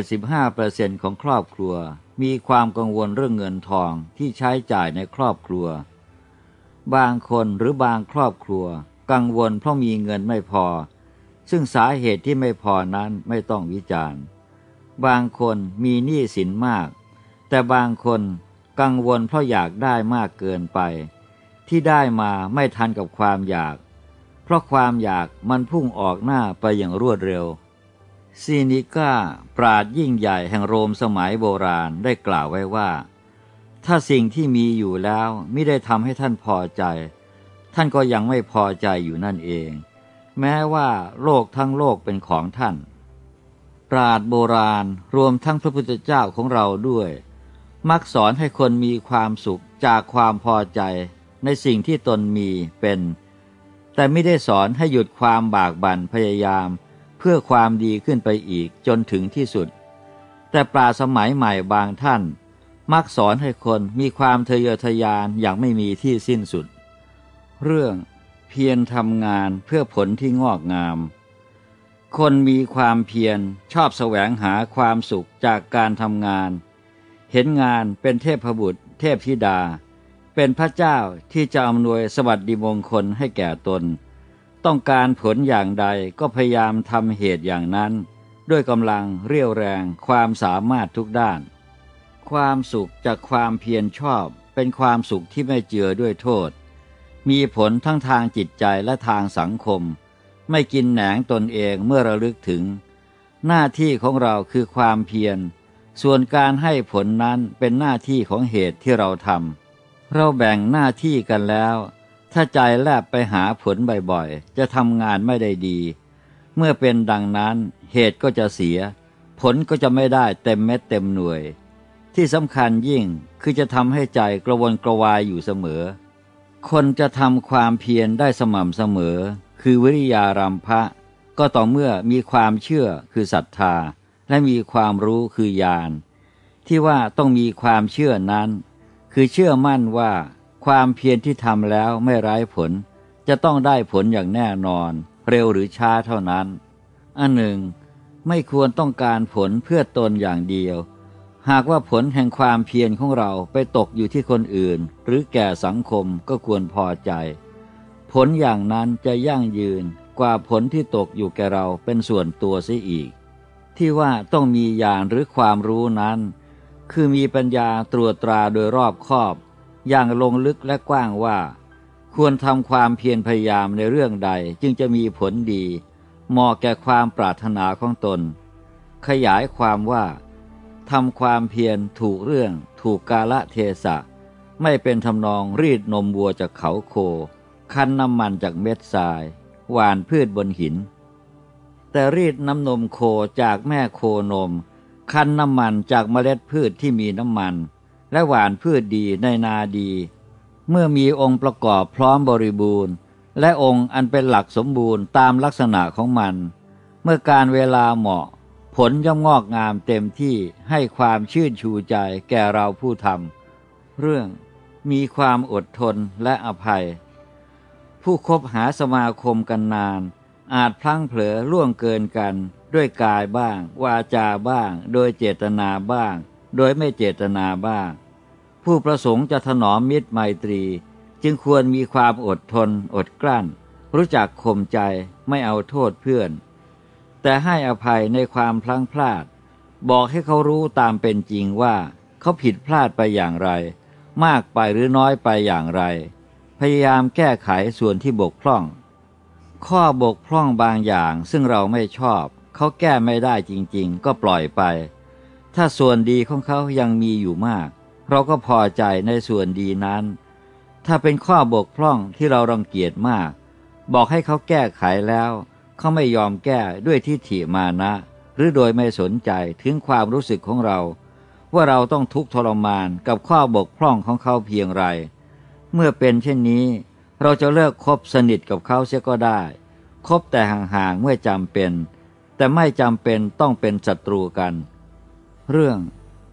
75% ของครอบครัวมีความกังวลเรื่องเงินทองที่ใช้จ่ายในครอบครัวบางคนหรือบางครอบครัวกังวลเพราะมีเงินไม่พอซึ่งสาเหตุที่ไม่พอนั้นไม่ต้องวิจารณ์บางคนมีหนี้สินมากแต่บางคนกังวลเพราะอยากได้มากเกินไปที่ได้มาไม่ทันกับความอยากเพราะความอยากมันพุ่งออกหน้าไปอย่างรวดเร็วซีนิก้าปราชญ์ยิ่งใหญ่แห่งโรมสมัยโบราณได้กล่าวไว้ว่าถ้าสิ่งที่มีอยู่แล้วไม่ได้ทำให้ท่านพอใจท่านก็ยังไม่พอใจอยู่นั่นเองแม้ว่าโลกทั้งโลกเป็นของท่านปราชญ์โบราณรวมทั้งพระพุทธเจ้าของเราด้วยมักสอนให้คนมีความสุขจากความพอใจในสิ่งที่ตนมีเป็นแต่ไม่ได้สอนให้หยุดความบากบั่นพยายามเพื่อความดีขึ้นไปอีกจนถึงที่สุดแต่ปราชญ์สมัยใหม่บางท่านมักสอนให้คนมีความทะเยอทะยานอย่างไม่มีที่สิ้นสุดเรื่องเพียรทำงานเพื่อผลที่งอกงามคนมีความเพียรชอบแสวงหาความสุขจากการทำงานเห็นงานเป็นเทพบุตรเทพธิดาเป็นพระเจ้าที่จะอำนวยสวัสดิมงคลให้แก่ตนต้องการผลอย่างใดก็พยายามทำเหตุอย่างนั้นด้วยกำลังเรี่ยวแรงความสามารถทุกด้านความสุขจากความเพียรชอบเป็นความสุขที่ไม่เจือด้วยโทษมีผลทั้งทางจิตใจและทางสังคมไม่กินแหนงตนเองเมื่อระลึกถึงหน้าที่ของเราคือความเพียรส่วนการให้ผลนั้นเป็นหน้าที่ของเหตุที่เราทำเราแบ่งหน้าที่กันแล้วถ้าใจแลบไปหาผลบ่อยๆจะทำงานไม่ได้ดีเมื่อเป็นดังนั้นเหตุก็จะเสียผลก็จะไม่ได้เต็มเม็ดเต็มหน่วยที่สำคัญยิ่งคือจะทำให้ใจกระวนกระวายอยู่เสมอคนจะทำความเพียรได้สม่ำเสมอคือวิริยารัมภะก็ต่อเมื่อมีความเชื่อคือศรัทธาและมีความรู้คือญาณที่ว่าต้องมีความเชื่อนั้นคือเชื่อมั่นว่าความเพียรที่ทำแล้วไม่ไร้ผลจะต้องได้ผลอย่างแน่นอนเร็วหรือช้าเท่านั้นอันหนึ่งไม่ควรต้องการผลเพื่อตนอย่างเดียวหากว่าผลแห่งความเพียรของเราไปตกอยู่ที่คนอื่นหรือแก่สังคมก็ควรพอใจผลอย่างนั้นจะยั่งยืนกว่าผลที่ตกอยู่แก่เราเป็นส่วนตัวเสียอีกที่ว่าต้องมีญาณหรือความรู้นั้นคือมีปัญญาตรวจตราโดยรอบคอบอย่างลงลึกและกว้างว่าควรทำความเพียรพยายามในเรื่องใดจึงจะมีผลดีเหมาะแก่ความปรารถนาของตนขยายความว่าทำความเพียรถูกเรื่องถูกกาลเทศะไม่เป็นทำนองรีดนมวัวจากเขาโคคั้นน้ำมันจากเม็ดทรายหว่านพืชบนหินแต่รีดน้ำนมโคจากแม่โคนมคั้นน้ำมันจากเมล็ดพืชที่มีน้ำมันและหว่านพืชดีในนาดีเมื่อมีองค์ประกอบพร้อมบริบูรณ์และองค์อันเป็นหลักสมบูรณ์ตามลักษณะของมันเมื่อการเวลาเหมาะผลย่อมงอกงามเต็มที่ให้ความชื่นชูใจแก่เราผู้ทำเรื่องมีความอดทนและอภัยผู้คบหาสมาคมกันนานอาจพลั้งเผลอล่วงเกินกันด้วยกายบ้างวาจาบ้างโดยเจตนาบ้างโดยไม่เจตนาบ้างผู้ประสงค์จะถนอมมิตรไมตรีจึงควรมีความอดทนอดกลั้นรู้จักข่มใจไม่เอาโทษเพื่อนแต่ให้อภัยในความพลั้งพลาดบอกให้เขารู้ตามเป็นจริงว่าเขาผิดพลาดไปอย่างไรมากไปหรือน้อยไปอย่างไรพยายามแก้ไขส่วนที่บกพร่องข้อบกพร่องบางอย่างซึ่งเราไม่ชอบเขาแก้ไม่ได้จริงๆก็ปล่อยไปถ้าส่วนดีของเขายังมีอยู่มากเราก็พอใจในส่วนดีนั้นถ้าเป็นข้อบกพร่องที่เรารังเกียจมากบอกให้เขาแก้ไขแล้วเขาไม่ยอมแก้ด้วยทิฏฐิมานะหรือโดยไม่สนใจถึงความรู้สึกของเราว่าเราต้องทุกข์ทรมานกับข้อบกพร่องของเขาเพียงไรเมื่อเป็นเช่นนี้เราจะเลิกคบสนิทกับเขาเสียก็ได้คบแต่ห่างๆเมื่อจำเป็นแต่ไม่จำเป็นต้องเป็นศัตรูกันเรื่อง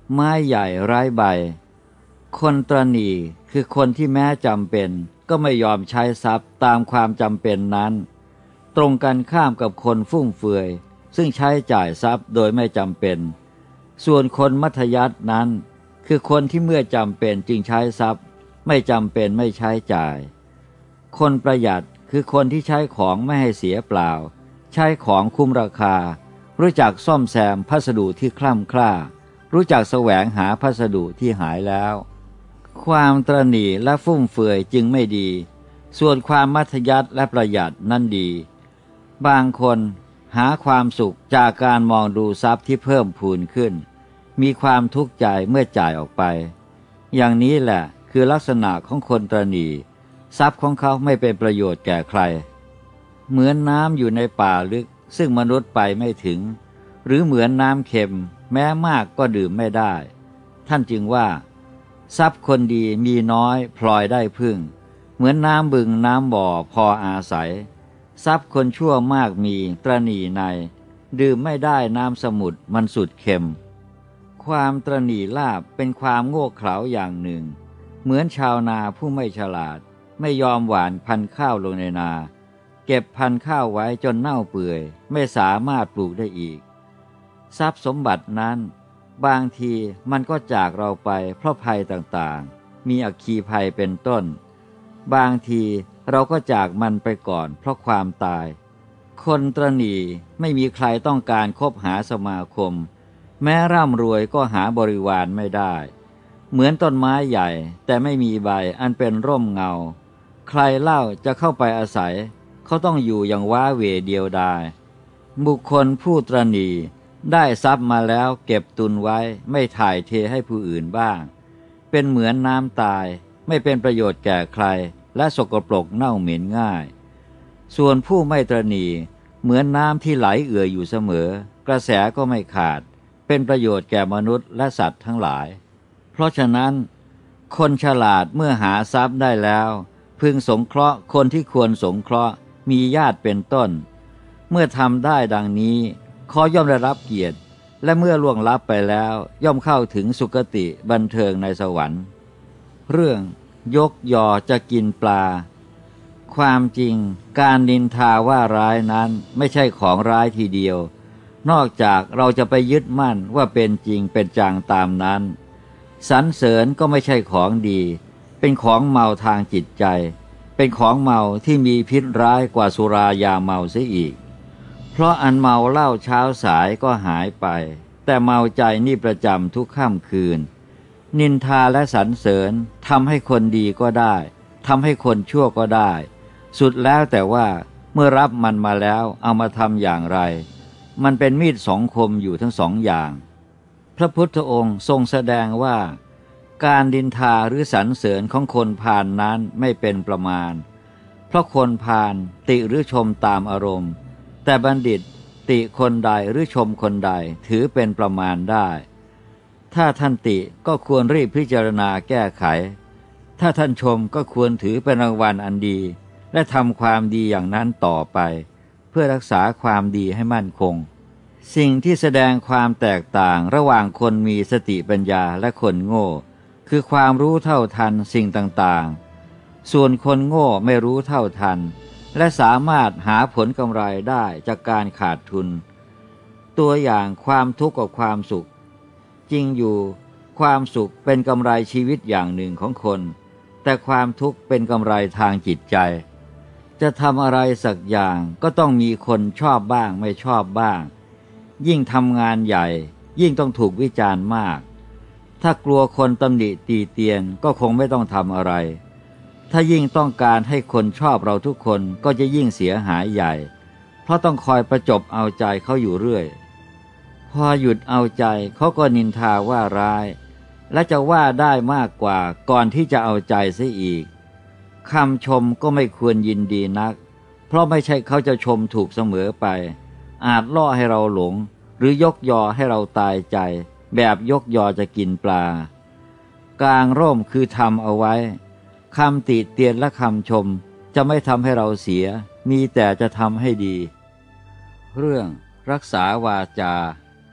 ไม้ใหญ่ไร้ใบคนตระหนี่คือคนที่แม้จำเป็นก็ไม่ยอมใช้ทรัพย์ตามความจำเป็นนั้นตรงกันข้ามกับคนฟุ่มเฟือยซึ่งใช้จ่ายทรัพย์โดยไม่จำเป็นส่วนคนมัธยัสถ์นั้นคือคนที่เมื่อจำเป็นจึงใช้ทรัพย์ไม่จำเป็นไม่ใช้จ่ายคนประหยัดคือคนที่ใช้ของไม่ให้เสียเปล่าใช้ของคุ้มราคารู้จักซ่อมแซมพัสดุที่คล่ำคล้ารู้จักแสวงหาพัสดุที่หายแล้วความตระหนี่และฟุ่มเฟือยจึงไม่ดีส่วนความมัธยัสถ์และประหยัดนั่นดีบางคนหาความสุขจากการมองดูทรัพย์ที่เพิ่มพูนขึ้นมีความทุกข์ใจเมื่อจ่ายออกไปอย่างนี้แหละคือลักษณะของคนตระหนี่ทรัพย์ของเขาไม่เป็นประโยชน์แก่ใครเหมือนน้ำอยู่ในป่าลึกซึ่งมนุษย์ไปไม่ถึงหรือเหมือนน้ำเค็มแม้มากก็ดื่มไม่ได้ท่านจึงว่าทรัพย์คนดีมีน้อยพลอยได้พึ่งเหมือนน้ำบึงน้ำบ่อพออาศัยทรัพย์คนชั่วมากมีตระหนี่ในดื่มไม่ได้น้ำสมุทรมันสุดเค็มความตระหนี่ลาภเป็นความโง่เขลาอย่างหนึ่งเหมือนชาวนาผู้ไม่ฉลาดไม่ยอมหว่านพันธุ์ข้าวลงในนาเก็บพันธุ์ข้าวไว้จนเน่าเปื่อยไม่สามารถปลูกได้อีกทรัพย์สมบัตินั้นบางทีมันก็จากเราไปเพราะภัยต่างๆมีอัคคีภัยเป็นต้นบางทีเราก็จากมันไปก่อนเพราะความตายคนตระหนี่ไม่มีใครต้องการคบหาสมาคมแม้ร่ำรวยก็หาบริวารไม่ได้เหมือนต้นไม้ใหญ่แต่ไม่มีใบอันเป็นร่มเงาใครเล่าจะเข้าไปอาศัยเขาต้องอยู่อย่างว้าเหวเดียวดายบุคคลผู้ตระหนี่ได้ทรัพย์มาแล้วเก็บตุนไว้ไม่ถ่ายเทให้ผู้อื่นบ้างเป็นเหมือนน้ำตายไม่เป็นประโยชน์แก่ใครและสกปรกเน่าเหม็นง่ายส่วนผู้ไม่ตระหนี่เหมือนน้ำที่ไหลเอื่อยอยู่เสมอกระแสก็ไม่ขาดเป็นประโยชน์แก่มนุษย์และสัตว์ทั้งหลายเพราะฉะนั้นคนฉลาดเมื่อหาทรัพย์ได้แล้วพึงสงเคราะห์คนที่ควรสงเคราะห์มีญาติเป็นต้นเมื่อทำได้ดังนี้เขาย่อมได้รับเกียรติและเมื่อล่วงลับไปแล้วย่อมเข้าถึงสุคติบันเทิงในสวรรค์เรื่องยกยอจะกินปลาความจริงการนินทาว่าร้ายนั้นไม่ใช่ของร้ายทีเดียวนอกจากเราจะไปยึดมั่นว่าเป็นจริงเป็นจังตามนั้นสรรเสริญก็ไม่ใช่ของดีเป็นของเมาทางจิตใจเป็นของเมาที่มีพิษร้ายกว่าสุรายาเมาเสียอีกเพราะอันเมาเหล้าเช้าสายก็หายไปแต่เมาใจนี่ประจำทุกค่ำคืนนินทาและสรรเสริญทำให้คนดีก็ได้ทำให้คนชั่วก็ได้สุดแล้วแต่ว่าเมื่อรับมันมาแล้วเอามาทำอย่างไรมันเป็นมีดสองคมอยู่ทั้งสองอย่างพระพุทธองค์ทรงแสดงว่าการดินทาหรือสรรเสริญของคนพาล นั้นไม่เป็นประมาณเพราะคนพาลติหรือชมตามอารมณ์แต่บัณฑิตติคนใดหรือชมคนใดถือเป็นประมาณได้ถ้าท่านติก็ควรรีบพิจารณาแก้ไขถ้าท่านชมก็ควรถือเป็นรางวัลอันดีและทำความดีอย่างนั้นต่อไปเพื่อรักษาความดีให้มั่นคงสิ่งที่แสดงความแตกต่างระหว่างคนมีสติปัญญาและคนโง่คือความรู้เท่าทันสิ่งต่างๆส่วนคนโง่ไม่รู้เท่าทันและสามารถหาผลกำไรได้จากการขาดทุนตัวอย่างความทุกข์กับความสุขจริงอยู่ความสุขเป็นกำไรชีวิตอย่างหนึ่งของคนแต่ความทุกข์เป็นกำไรทางจิตใจจะทำอะไรสักอย่างก็ต้องมีคนชอบบ้างไม่ชอบบ้างยิ่งทำงานใหญ่ยิ่งต้องถูกวิจารณ์มากถ้ากลัวคนตำหนิตีเตียนก็คงไม่ต้องทำอะไรถ้ายิ่งต้องการให้คนชอบเราทุกคนก็จะยิ่งเสียหายใหญ่เพราะต้องคอยประจบเอาใจเขาอยู่เรื่อยพอหยุดเอาใจเขาก็นินทาว่าร้ายและจะว่าได้มากกว่าก่อนที่จะเอาใจเสียอีกคำชมก็ไม่ควรยินดีนักเพราะไม่ใช่เขาจะชมถูกเสมอไปอาจล่อให้เราหลงหรือยกยอให้เราตายใจแบบยกยอจะกินปลากางร่มคือทำเอาไว้คำติเตียนและคำชมจะไม่ทำให้เราเสียมีแต่จะทำให้ดีเรื่องรักษาวาจา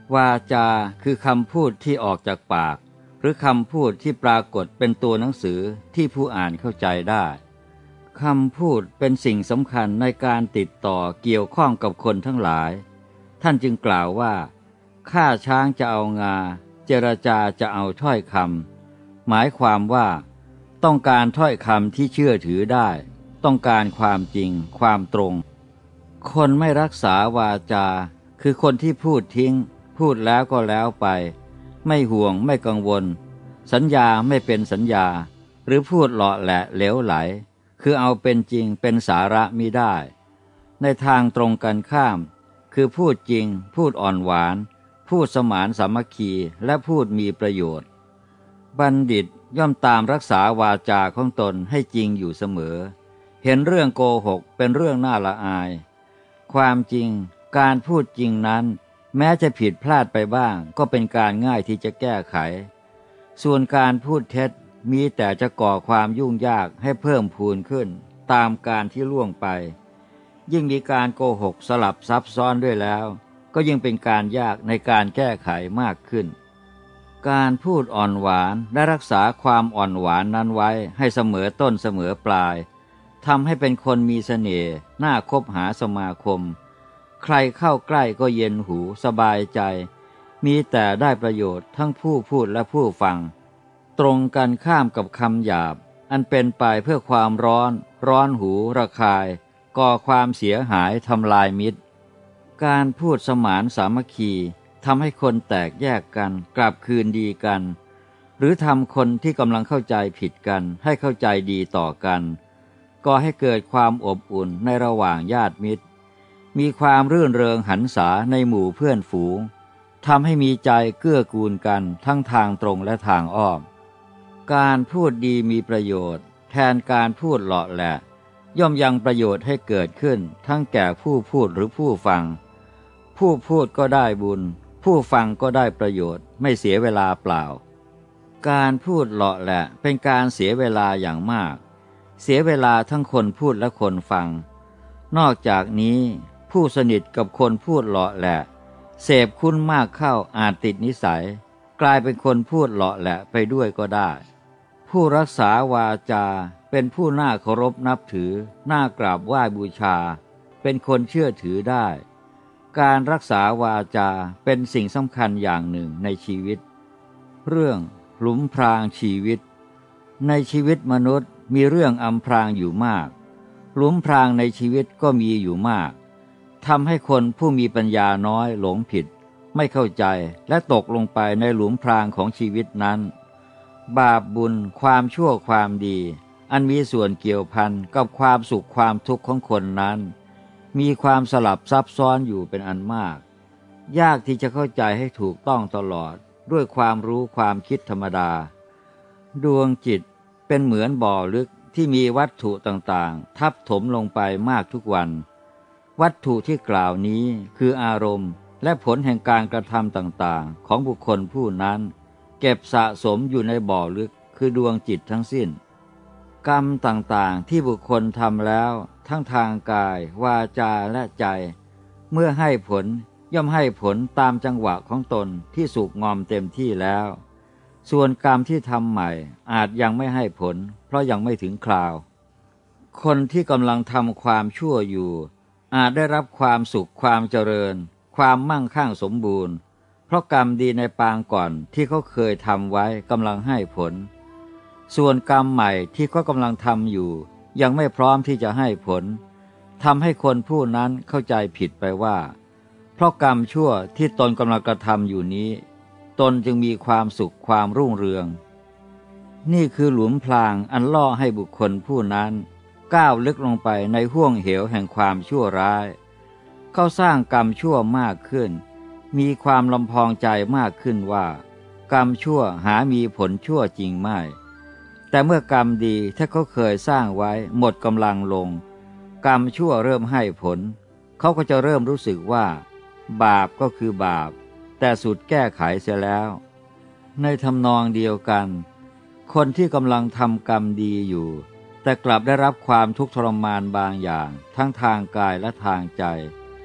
วาจาคือคำพูดที่ออกจากปากหรือคำพูดที่ปรากฏเป็นตัวหนังสือที่ผู้อ่านเข้าใจได้คำพูดเป็นสิ่งสำคัญในการติดต่อเกี่ยวข้องกับคนทั้งหลายท่านจึงกล่าวว่าฆ่าช้างจะเอางาเจรจาจะเอาถ้อยคำหมายความว่าต้องการถ้อยคำที่เชื่อถือได้ต้องการความจริงความตรงคนไม่รักษาวาจาคือคนที่พูดทิ้งพูดแล้วก็แล้วไปไม่ห่วงไม่กังวลสัญญาไม่เป็นสัญญาหรือพูดเลาะแหละเหลวไหลคือเอาเป็นจริงเป็นสาระมิได้ในทางตรงกันข้ามคือพูดจริงพูดอ่อนหวานพูดสมานสามัคคีและพูดมีประโยชน์บัณฑิตย่อมตามรักษาวาจาของตนให้จริงอยู่เสมอเห็นเรื่องโกหกเป็นเรื่องน่าละอายความจริงการพูดจริงนั้นแม้จะผิดพลาดไปบ้างก็เป็นการง่ายที่จะแก้ไขส่วนการพูดเท็จมีแต่จะก่อความยุ่งยากให้เพิ่มพูนขึ้นตามการที่ล่วงไปยิ่งมีการโกหกสลับซับซ้อนด้วยแล้วก็ยิ่งเป็นการยากในการแก้ไขมากขึ้นการพูดอ่อนหวานและรักษาความอ่อนหวานนั้นไว้ให้เสมอต้นเสมอปลายทำให้เป็นคนมีเสน่ห์น่าคบหาสมาคมใครเข้าใกล้ก็เย็นหูสบายใจมีแต่ได้ประโยชน์ทั้งผู้พูดและผู้ฟังตรงกันข้ามกับคำหยาบอันเป็นไปเพื่อความร้อนหูระคายก่อความเสียหายทำลายมิตรการพูดสมานสามัคคีทำให้คนแตกแยกกันกลับคืนดีกันหรือทำคนที่กำลังเข้าใจผิดกันให้เข้าใจดีต่อกันก่อให้เกิดความอบอุ่นในระหว่างญาติมิตรมีความรื่นเริงหันษาในหมู่เพื่อนฝูงทำให้มีใจเกื้อกูลกันทั้งทางตรงและทางอ้อมการพูดดีมีประโยชน์แทนการพูดเหลาะแหละย่อมยังประโยชน์ให้เกิดขึ้นทั้งแก่ผู้พูดหรือผู้ฟังผู้พูดก็ได้บุญผู้ฟังก็ได้ประโยชน์ไม่เสียเวลาเปล่าการพูดเหลาะแหละเป็นการเสียเวลาอย่างมากเสียเวลาทั้งคนพูดและคนฟังนอกจากนี้ผู้สนิทกับคนพูดเหลาะแหละเสพคุ้นมากเข้าอาจติดนิสัยกลายเป็นคนพูดเหลาะแหละไปด้วยก็ได้ผู้รักษาวาจาเป็นผู้น่าเคารพนับถือน่ากราบไหว้บูชาเป็นคนเชื่อถือได้การรักษาวาจาเป็นสิ่งสำคัญอย่างหนึ่งในชีวิตเรื่องหลุมพรางชีวิตในชีวิตมนุษย์มีเรื่องอำพรางอยู่มากหลุมพรางในชีวิตก็มีอยู่มากทำให้คนผู้มีปัญญาน้อยหลงผิดไม่เข้าใจและตกลงไปในหลุมพรางของชีวิตนั้นบาปบุญความชั่วความดีอันมีส่วนเกี่ยวพันกับความสุขความทุกข์ของคนนั้นมีความสลับซับซ้อนอยู่เป็นอันมากยากที่จะเข้าใจให้ถูกต้องตลอดด้วยความรู้ความคิดธรรมดาดวงจิตเป็นเหมือนบ่อลึกที่มีวัตถุต่างๆทับถมลงไปมากทุกวันวัตถุที่กล่าวนี้คืออารมณ์และผลแห่งการกระทำต่างๆของบุคคลผู้นั้นเก็บสะสมอยู่ในบ่อลึกคือดวงจิตทั้งสิ้นกรรมต่างๆที่บุคคลทำแล้วทั้งทางกายวาจาและใจเมื่อให้ผลย่อมให้ผลตามจังหวะของตนที่สุกงอมเต็มที่แล้วส่วนกรรมที่ทำใหม่อาจยังไม่ให้ผลเพราะยังไม่ถึงคราวคนที่กำลังทำความชั่วอยู่อาจได้รับความสุขความเจริญความมั่งคั่งสมบูรณ์เพราะกรรมดีในปางก่อนที่เขาเคยทำไว้กำลังให้ผลส่วนกรรมใหม่ที่เขากำลังทำอยู่ยังไม่พร้อมที่จะให้ผลทำให้คนผู้นั้นเข้าใจผิดไปว่าเพราะกรรมชั่วที่ตนกำลังกระทำอยู่นี้ตนจึงมีความสุขความรุ่งเรืองนี่คือหลุมพรางอันล่อให้บุคคลผู้นั้นก้าวลึกลงไปในห้วงเหวแห่งความชั่วร้ายเขาสร้างกรรมชั่วมากขึ้นมีความลำพองใจมากขึ้นว่ากรรมชั่วหามีผลชั่วจริงไม่แต่เมื่อกรรมดีที่เขาเคยสร้างไว้หมดกำลังลงกรรมชั่วเริ่มให้ผลเขาก็จะเริ่มรู้สึกว่าบาปก็คือบาปแต่สุดแก้ไขเสียแล้วในทำนองเดียวกันคนที่กำลังทำกรรมดีอยู่แต่กลับได้รับความทุกข์ทรมานบางอย่างทั้งทางกายและทางใจ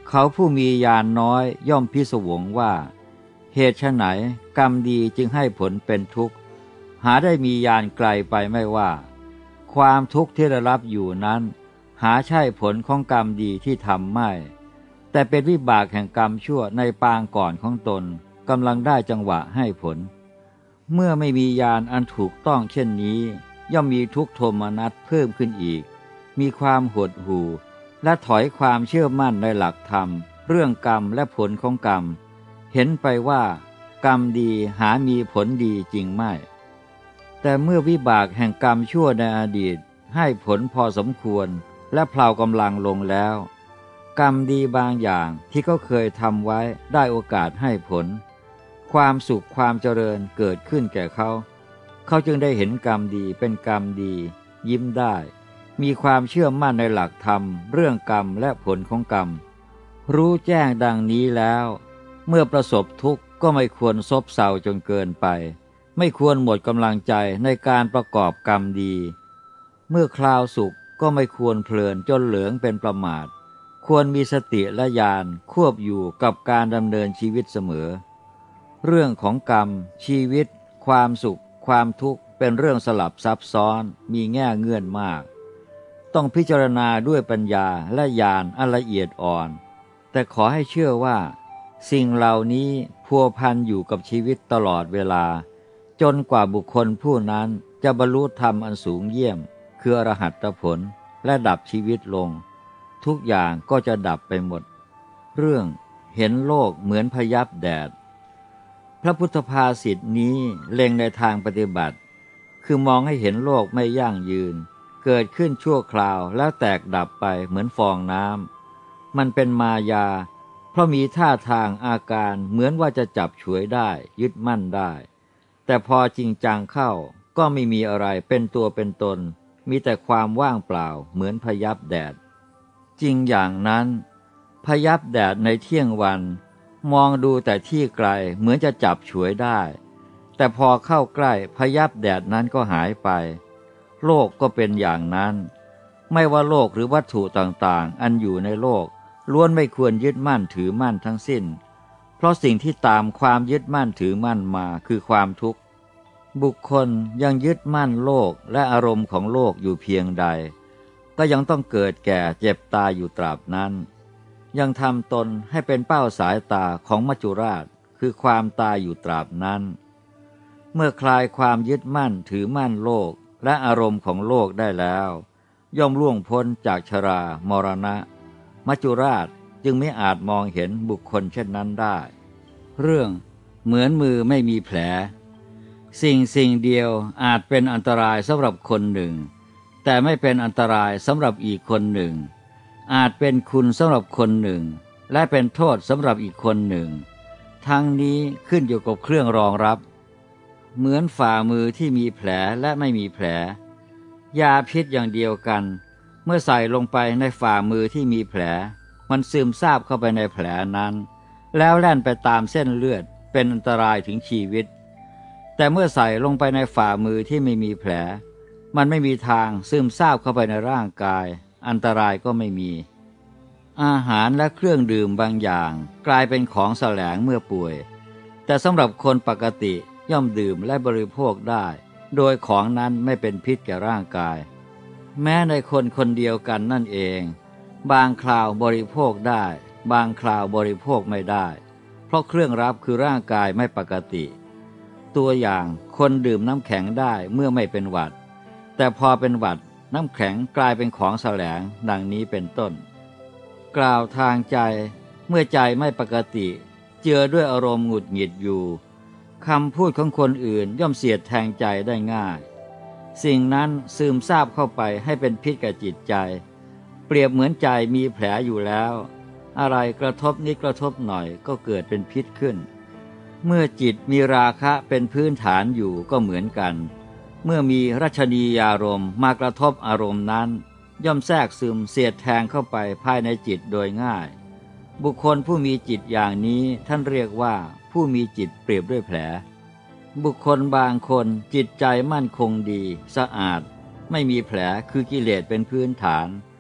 เขาผู้มีญาณน้อยย่อมพิศวงว่าเหตุไฉนกรรมดีจึงให้ผลเป็นทุกข์หาได้มีญาณไกลไปไม่ว่าความทุกข์ที่ได้รับอยู่นั้นหาใช่ผลของกรรมดีที่ทำไม่แต่เป็นวิบากแห่งกรรมชั่วในปางก่อนของตนกำลังได้จังหวะให้ผลเมื่อไม่มีญาณอันถูกต้องเช่นนี้ย่อมมีทุกข์โทมนัสเพิ่มขึ้นอีกมีความหดหู่และถอยความเชื่อมั่นในหลักธรรมเรื่องกรรมและผลของกรรมเห็นไปว่ากรรมดีหามีผลดีจริงไม่แต่เมื่อวิบากแห่งกรรมชั่วในอดีตให้ผลพอสมควรและเพลากำลังลงแล้วกรรมดีบางอย่างที่เขาเคยทำไว้ได้โอกาสให้ผลความสุขความเจริญเกิดขึ้นแก่เขาเขาจึงได้เห็นกรรมดีเป็นกรรมดียิ้มได้มีความเชื่อมั่นในหลักธรรมเรื่องกรรมและผลของกรรมรู้แจ้งดังนี้แล้วเมื่อประสบทุกข์ก็ไม่ควรซบเซาจนเกินไปไม่ควรหมดกำลังใจในการประกอบกรรมดีเมื่อคราวสุขก็ไม่ควรเพลินจนเหลืองเป็นประมาทควรมีสติและญาณควบอยู่กับการดำเนินชีวิตเสมอเรื่องของกรรมชีวิตความสุขความทุกข์เป็นเรื่องสลับซับซ้อนมีแง่เงื่อนมากต้องพิจารณาด้วยปัญญาและญาณอันละเอียดอ่อนแต่ขอให้เชื่อว่าสิ่งเหล่านี้พัวพันอยู่กับชีวิตตลอดเวลาจนกว่าบุคคลผู้นั้นจะบรรลุธรรมอันสูงเยี่ยมคืออรหัตผลและดับชีวิตลงทุกอย่างก็จะดับไปหมดเรื่องเห็นโลกเหมือนพยับแดดพระพุทธภาษิตนี้เล็งในทางปฏิบัติคือมองให้เห็นโลกไม่ยั่งยืนเกิดขึ้นชั่วคราวแล้วแตกดับไปเหมือนฟองน้ำมันเป็นมายาเพราะมีท่าทางอาการเหมือนว่าจะจับฉวยได้ยึดมั่นได้แต่พอจริงจังเข้าก็ไม่มีอะไรเป็นตัวเป็นตนมีแต่ความว่างเปล่าเหมือนพยับแดดจริงอย่างนั้นพยับแดดในเที่ยงวันมองดูแต่ที่ไกลเหมือนจะจับฉวยได้แต่พอเข้าใกล้พยับแดดนั้นก็หายไปโลกก็เป็นอย่างนั้นไม่ว่าโลกหรือวัตถุต่างๆอันอยู่ในโลกล้วนไม่ควรยึดมั่นถือมั่นทั้งสิ้นเพราะสิ่งที่ตามความยึดมั่นถือมั่นมาคือความทุกข์บุคคลยังยึดมั่นโลกและอารมณ์ของโลกอยู่เพียงใดก็ยังต้องเกิดแก่เจ็บตายอยู่ตราบนั้นยังทำตนให้เป็นเป้าสายตาของมัจจุราชคือความตายอยู่ตราบนั้นเมื่อคลายความยึดมั่นถือมั่นโลกและอารมณ์ของโลกได้แล้วย่อมล่วงพ้นจากชรามรณะมัจจุราชจึงไม่อาจมองเห็นบุคคลเช่นนั้นได้เรื่องเหมือนมือไม่มีแผลสิ่งเดียวอาจเป็นอันตรายสำหรับคนหนึ่งแต่ไม่เป็นอันตรายสำหรับอีกคนหนึ่งอาจเป็นคุณสำหรับคนหนึ่งและเป็นโทษสำหรับอีกคนหนึ่งทั้งนี้ขึ้นอยู่กับเครื่องรองรับเหมือนฝ่ามือที่มีแผลและไม่มีแผลยาพิษอย่างเดียวกันเมื่อใส่ลงไปในฝ่ามือที่มีแผลมันซึมซาบเข้าไปในแผลนั้นแล้วแล่นไปตามเส้นเลือดเป็นอันตรายถึงชีวิตแต่เมื่อใส่ลงไปในฝ่ามือที่ไม่มีแผลมันไม่มีทางซึมซาบเข้าไปในร่างกายอันตรายก็ไม่มีอาหารและเครื่องดื่มบางอย่างกลายเป็นของแสลงเมื่อป่วยแต่สำหรับคนปกติย่อมดื่มและบริโภคได้โดยของนั้นไม่เป็นพิษแก่ร่างกายแม้ในคนคนเดียวกันนั่นเองบางคราวบริโภคได้บางคราวบริโภคไม่ได้เพราะเครื่องรับคือร่างกายไม่ปกติตัวอย่างคนดื่มน้ำแข็งได้เมื่อไม่เป็นหวัดแต่พอเป็นหวัดน้ำแข็งกลายเป็นของแสลงดังนี้เป็นต้นกล่าวทางใจเมื่อใจไม่ปกติเจือด้วยอารมณ์หงุดหงิดอยู่คำพูดของคนอื่นย่อมเสียดแทงใจได้ง่ายสิ่งนั้นซึมซาบเข้าไปให้เป็นพิษแก่จิตใจเปรียบเหมือนใจมีแผลอยู่แล้วอะไรกระทบนิดกระทบหน่อยก็เกิดเป็นพิษขึ้นเมื่อจิตมีราคะเป็นพื้นฐานอยู่ก็เหมือนกันเมื่อมีรัชนียารมณ์มากระทบอารมณ์นั้นย่อมแทรกซึมเสียดแทงเข้าไปภายในจิตโดยง่ายบุคคลผู้มีจิตอย่างนี้ท่านเรียกว่าผู้มีจิตเปรียบด้วยแผลบุคคลบางคนจิตใจมั่นคงดีสะอาดไม่มีแผลคือกิเลสเป็นพื้นฐาน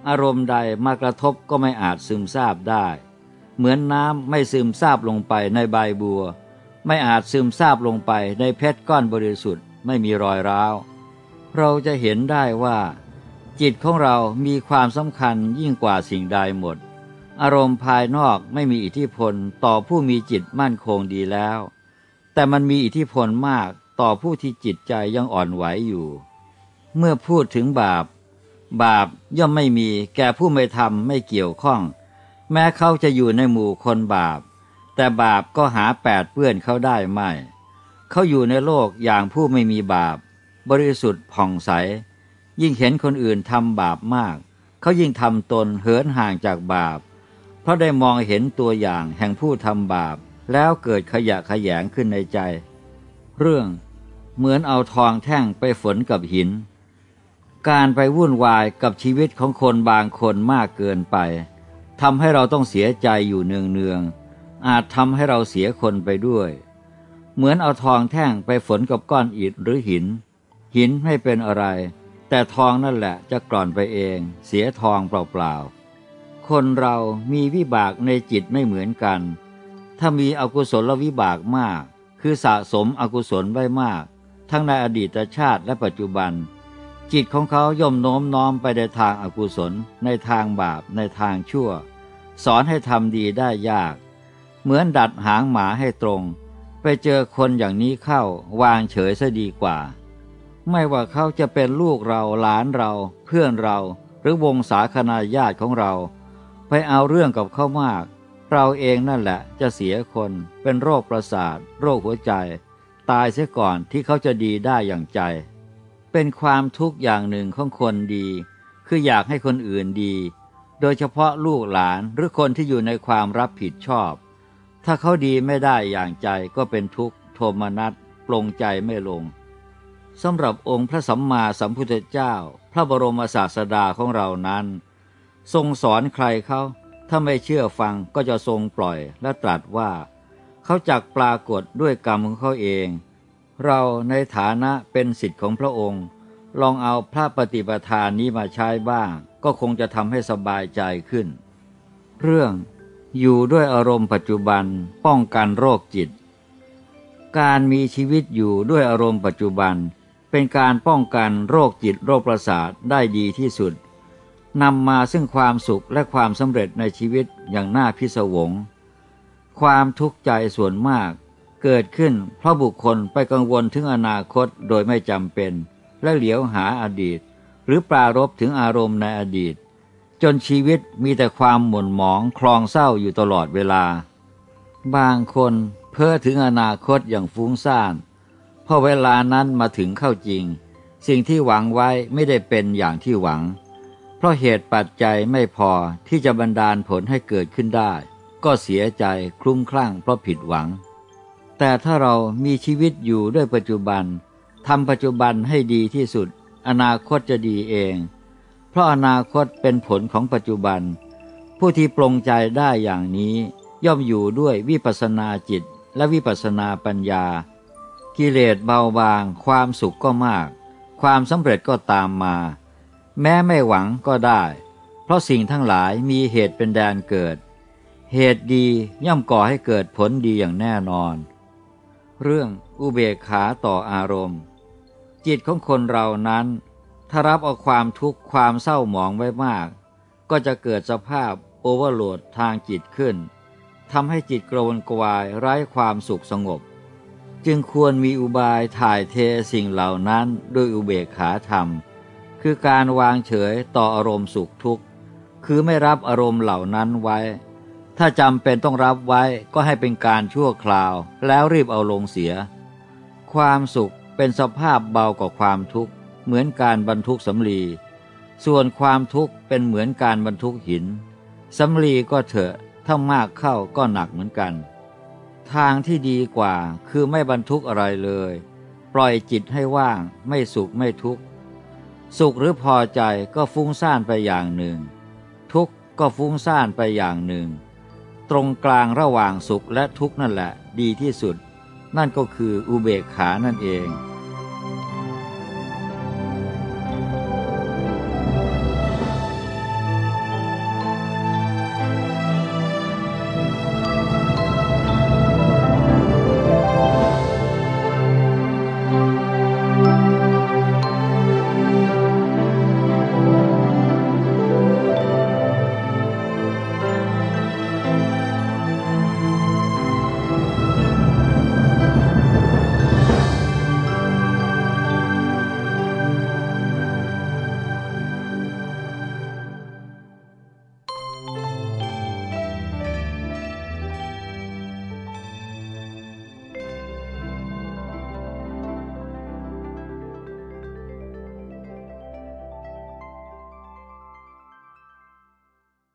อารมณ์ใดมากระทบก็ไม่อาจซึมซาบได้เหมือนน้ำไม่ซึมซาบลงไปในใบบัวไม่อาจซึมซาบลงไปในเพชรก้อนบริสุทธิ์ไม่มีรอยร้าวเราจะเห็นได้ว่าจิตของเรามีความสำคัญยิ่งกว่าสิ่งใดหมดอารมณ์ภายนอกไม่มีอิทธิพลต่อผู้มีจิตมั่นคงดีแล้วแต่มันมีอิทธิพลมากต่อผู้ที่จิตใจยังอ่อนไหวอยู่เมื่อพูดถึงบาปย่อมไม่มีแก่ผู้ไม่ทำไม่เกี่ยวข้องแม้เขาจะอยู่ในหมู่คนบาปแต่บาปก็หาแปดเปื้อนเขาได้ไม่เขาอยู่ในโลกอย่างผู้ไม่มีบาปบริสุทธิ์ผ่องใสยิ่งเห็นคนอื่นทำบาปมากเขายิ่งทำตนเหินห่างจากบาปเพราะได้มองเห็นตัวอย่างแห่งผู้ทำบาปแล้วเกิดขยะแขยงขึ้นในใจเรื่องเหมือนเอาทองแท่งไปฝนกับหินการไปวุ่นวายกับชีวิตของคนบางคนมากเกินไปทำให้เราต้องเสียใจอยู่เนืองๆอาจทำให้เราเสียคนไปด้วยเหมือนเอาทองแท่งไปฝนกับก้อนอิฐหรือหินไม่เป็นอะไรแต่ทองนั่นแหละจะกร่อนไปเองเสียทองเปล่าๆคนเรามีวิบากในจิตไม่เหมือนกันถ้ามีอกุศลวิบากมากคือสะสมอกุศลไว้มากทั้งในอดีตชาติและปัจจุบันจิตของเขาย่อมโน้มน้อมไปในทางอกุศลในทางบาปในทางชั่วสอนให้ทำดีได้ยากเหมือนดัดหางหมาให้ตรงไปเจอคนอย่างนี้เข้าวางเฉยซะดีกว่าไม่ว่าเขาจะเป็นลูกเราหลานเราเพื่อนเราหรือวงศาคณาญาติของเราไปเอาเรื่องกับเขามากเราเองนั่นแหละจะเสียคนเป็นโรคประสาทโรคหัวใจตายเสียก่อนที่เขาจะดีได้อย่างใจเป็นความทุกข์อย่างหนึ่งของคนดีคืออยากให้คนอื่นดีโดยเฉพาะลูกหลานหรือคนที่อยู่ในความรับผิดชอบถ้าเขาดีไม่ได้อย่างใจก็เป็นทุกข์โทมนัสปลงใจไม่ลงสำหรับองค์พระสัมมาสัมพุทธเจ้าพระบรมศาสดาของเรานั้นทรงสอนใครเขาถ้าไม่เชื่อฟังก็จะทรงปล่อยและตรัสว่าเขาจักปรากฏด้วยกรรมของเขาเองเราในฐานะเป็นศิษย์ของพระองค์ลองเอาพระปฏิปทานนี้มาใช้บ้างก็คงจะทำให้สบายใจขึ้นเรื่องอยู่ด้วยอารมณ์ปัจจุบันป้องกันโรคจิตการมีชีวิตอยู่ด้วยอารมณ์ปัจจุบันเป็นการป้องกันโรคจิตโรคประสาทได้ดีที่สุดนำมาซึ่งความสุขและความสำเร็จในชีวิตอย่างน่าพิศวงความทุกข์ใจส่วนมากเกิดขึ้นเพราะบุคคลไปกังวลถึงอนาคตโดยไม่จำเป็นและเหลียวหาอดีตหรือปรารภถึงอารมณ์ในอดีตจนชีวิตมีแต่ความหม่นหมองคลองเศร้าอยู่ตลอดเวลาบางคนเพ้อถึงอนาคตอย่างฟุ้งซ่านพอเวลานั้นมาถึงเข้าจริงสิ่งที่หวังไว้ไม่ได้เป็นอย่างที่หวังเพราะเหตุปัจจัยไม่พอที่จะบันดาลผลให้เกิดขึ้นได้ก็เสียใจคลุ้มคลั่งเพราะผิดหวังแต่ถ้าเรามีชีวิตอยู่ด้วยปัจจุบันทำปัจจุบันให้ดีที่สุดอนาคตจะดีเองเพราะอนาคตเป็นผลของปัจจุบันผู้ที่ปลงใจได้อย่างนี้ย่อมอยู่ด้วยวิปัสสนาจิตและวิปัสสนาปัญญากิเลสเบาบางความสุขก็มากความสำเร็จก็ตามมาแม้ไม่หวังก็ได้เพราะสิ่งทั้งหลายมีเหตุเป็นแดนเกิดเหตุดีย่อมก่อให้เกิดผลดีอย่างแน่นอนเรื่องอุเบกขาต่ออารมณ์จิตของคนเรานั้นถ้ารับเอาความทุกข์ความเศร้าหมองไว้มากก็จะเกิดสภาพโอเวอร์โหลดทางจิตขึ้นทำให้จิตกระวนกระวายไร้ความสุขสงบจึงควรมีอุบายถ่ายเทสิ่งเหล่านั้นด้วยอุเบกขาธรรมคือการวางเฉยต่ออารมณ์สุขทุกข์คือไม่รับอารมณ์เหล่านั้นไว้ถ้าจำเป็นต้องรับไว้ก็ให้เป็นการชั่วคราวแล้วรีบเอาลงเสียความสุขเป็นสภาพเบากว่าความทุกข์เหมือนการบรรทุกสำลีส่วนความทุกข์เป็นเหมือนการบรรทุกหินสำลีก็เถอะถ้ามากเข้าก็หนักเหมือนกันทางที่ดีกว่าคือไม่บรรทุกอะไรเลยปล่อยจิตให้ว่างไม่สุขไม่ทุกข์สุขหรือพอใจก็ฟุ้งซ่านไปอย่างหนึ่งทุกข์ก็ฟุ้งซ่านไปอย่างหนึ่งตรงกลางระหว่างสุขและทุกข์นั่นแหละดีที่สุดนั่นก็คืออุเบกขานั่นเอง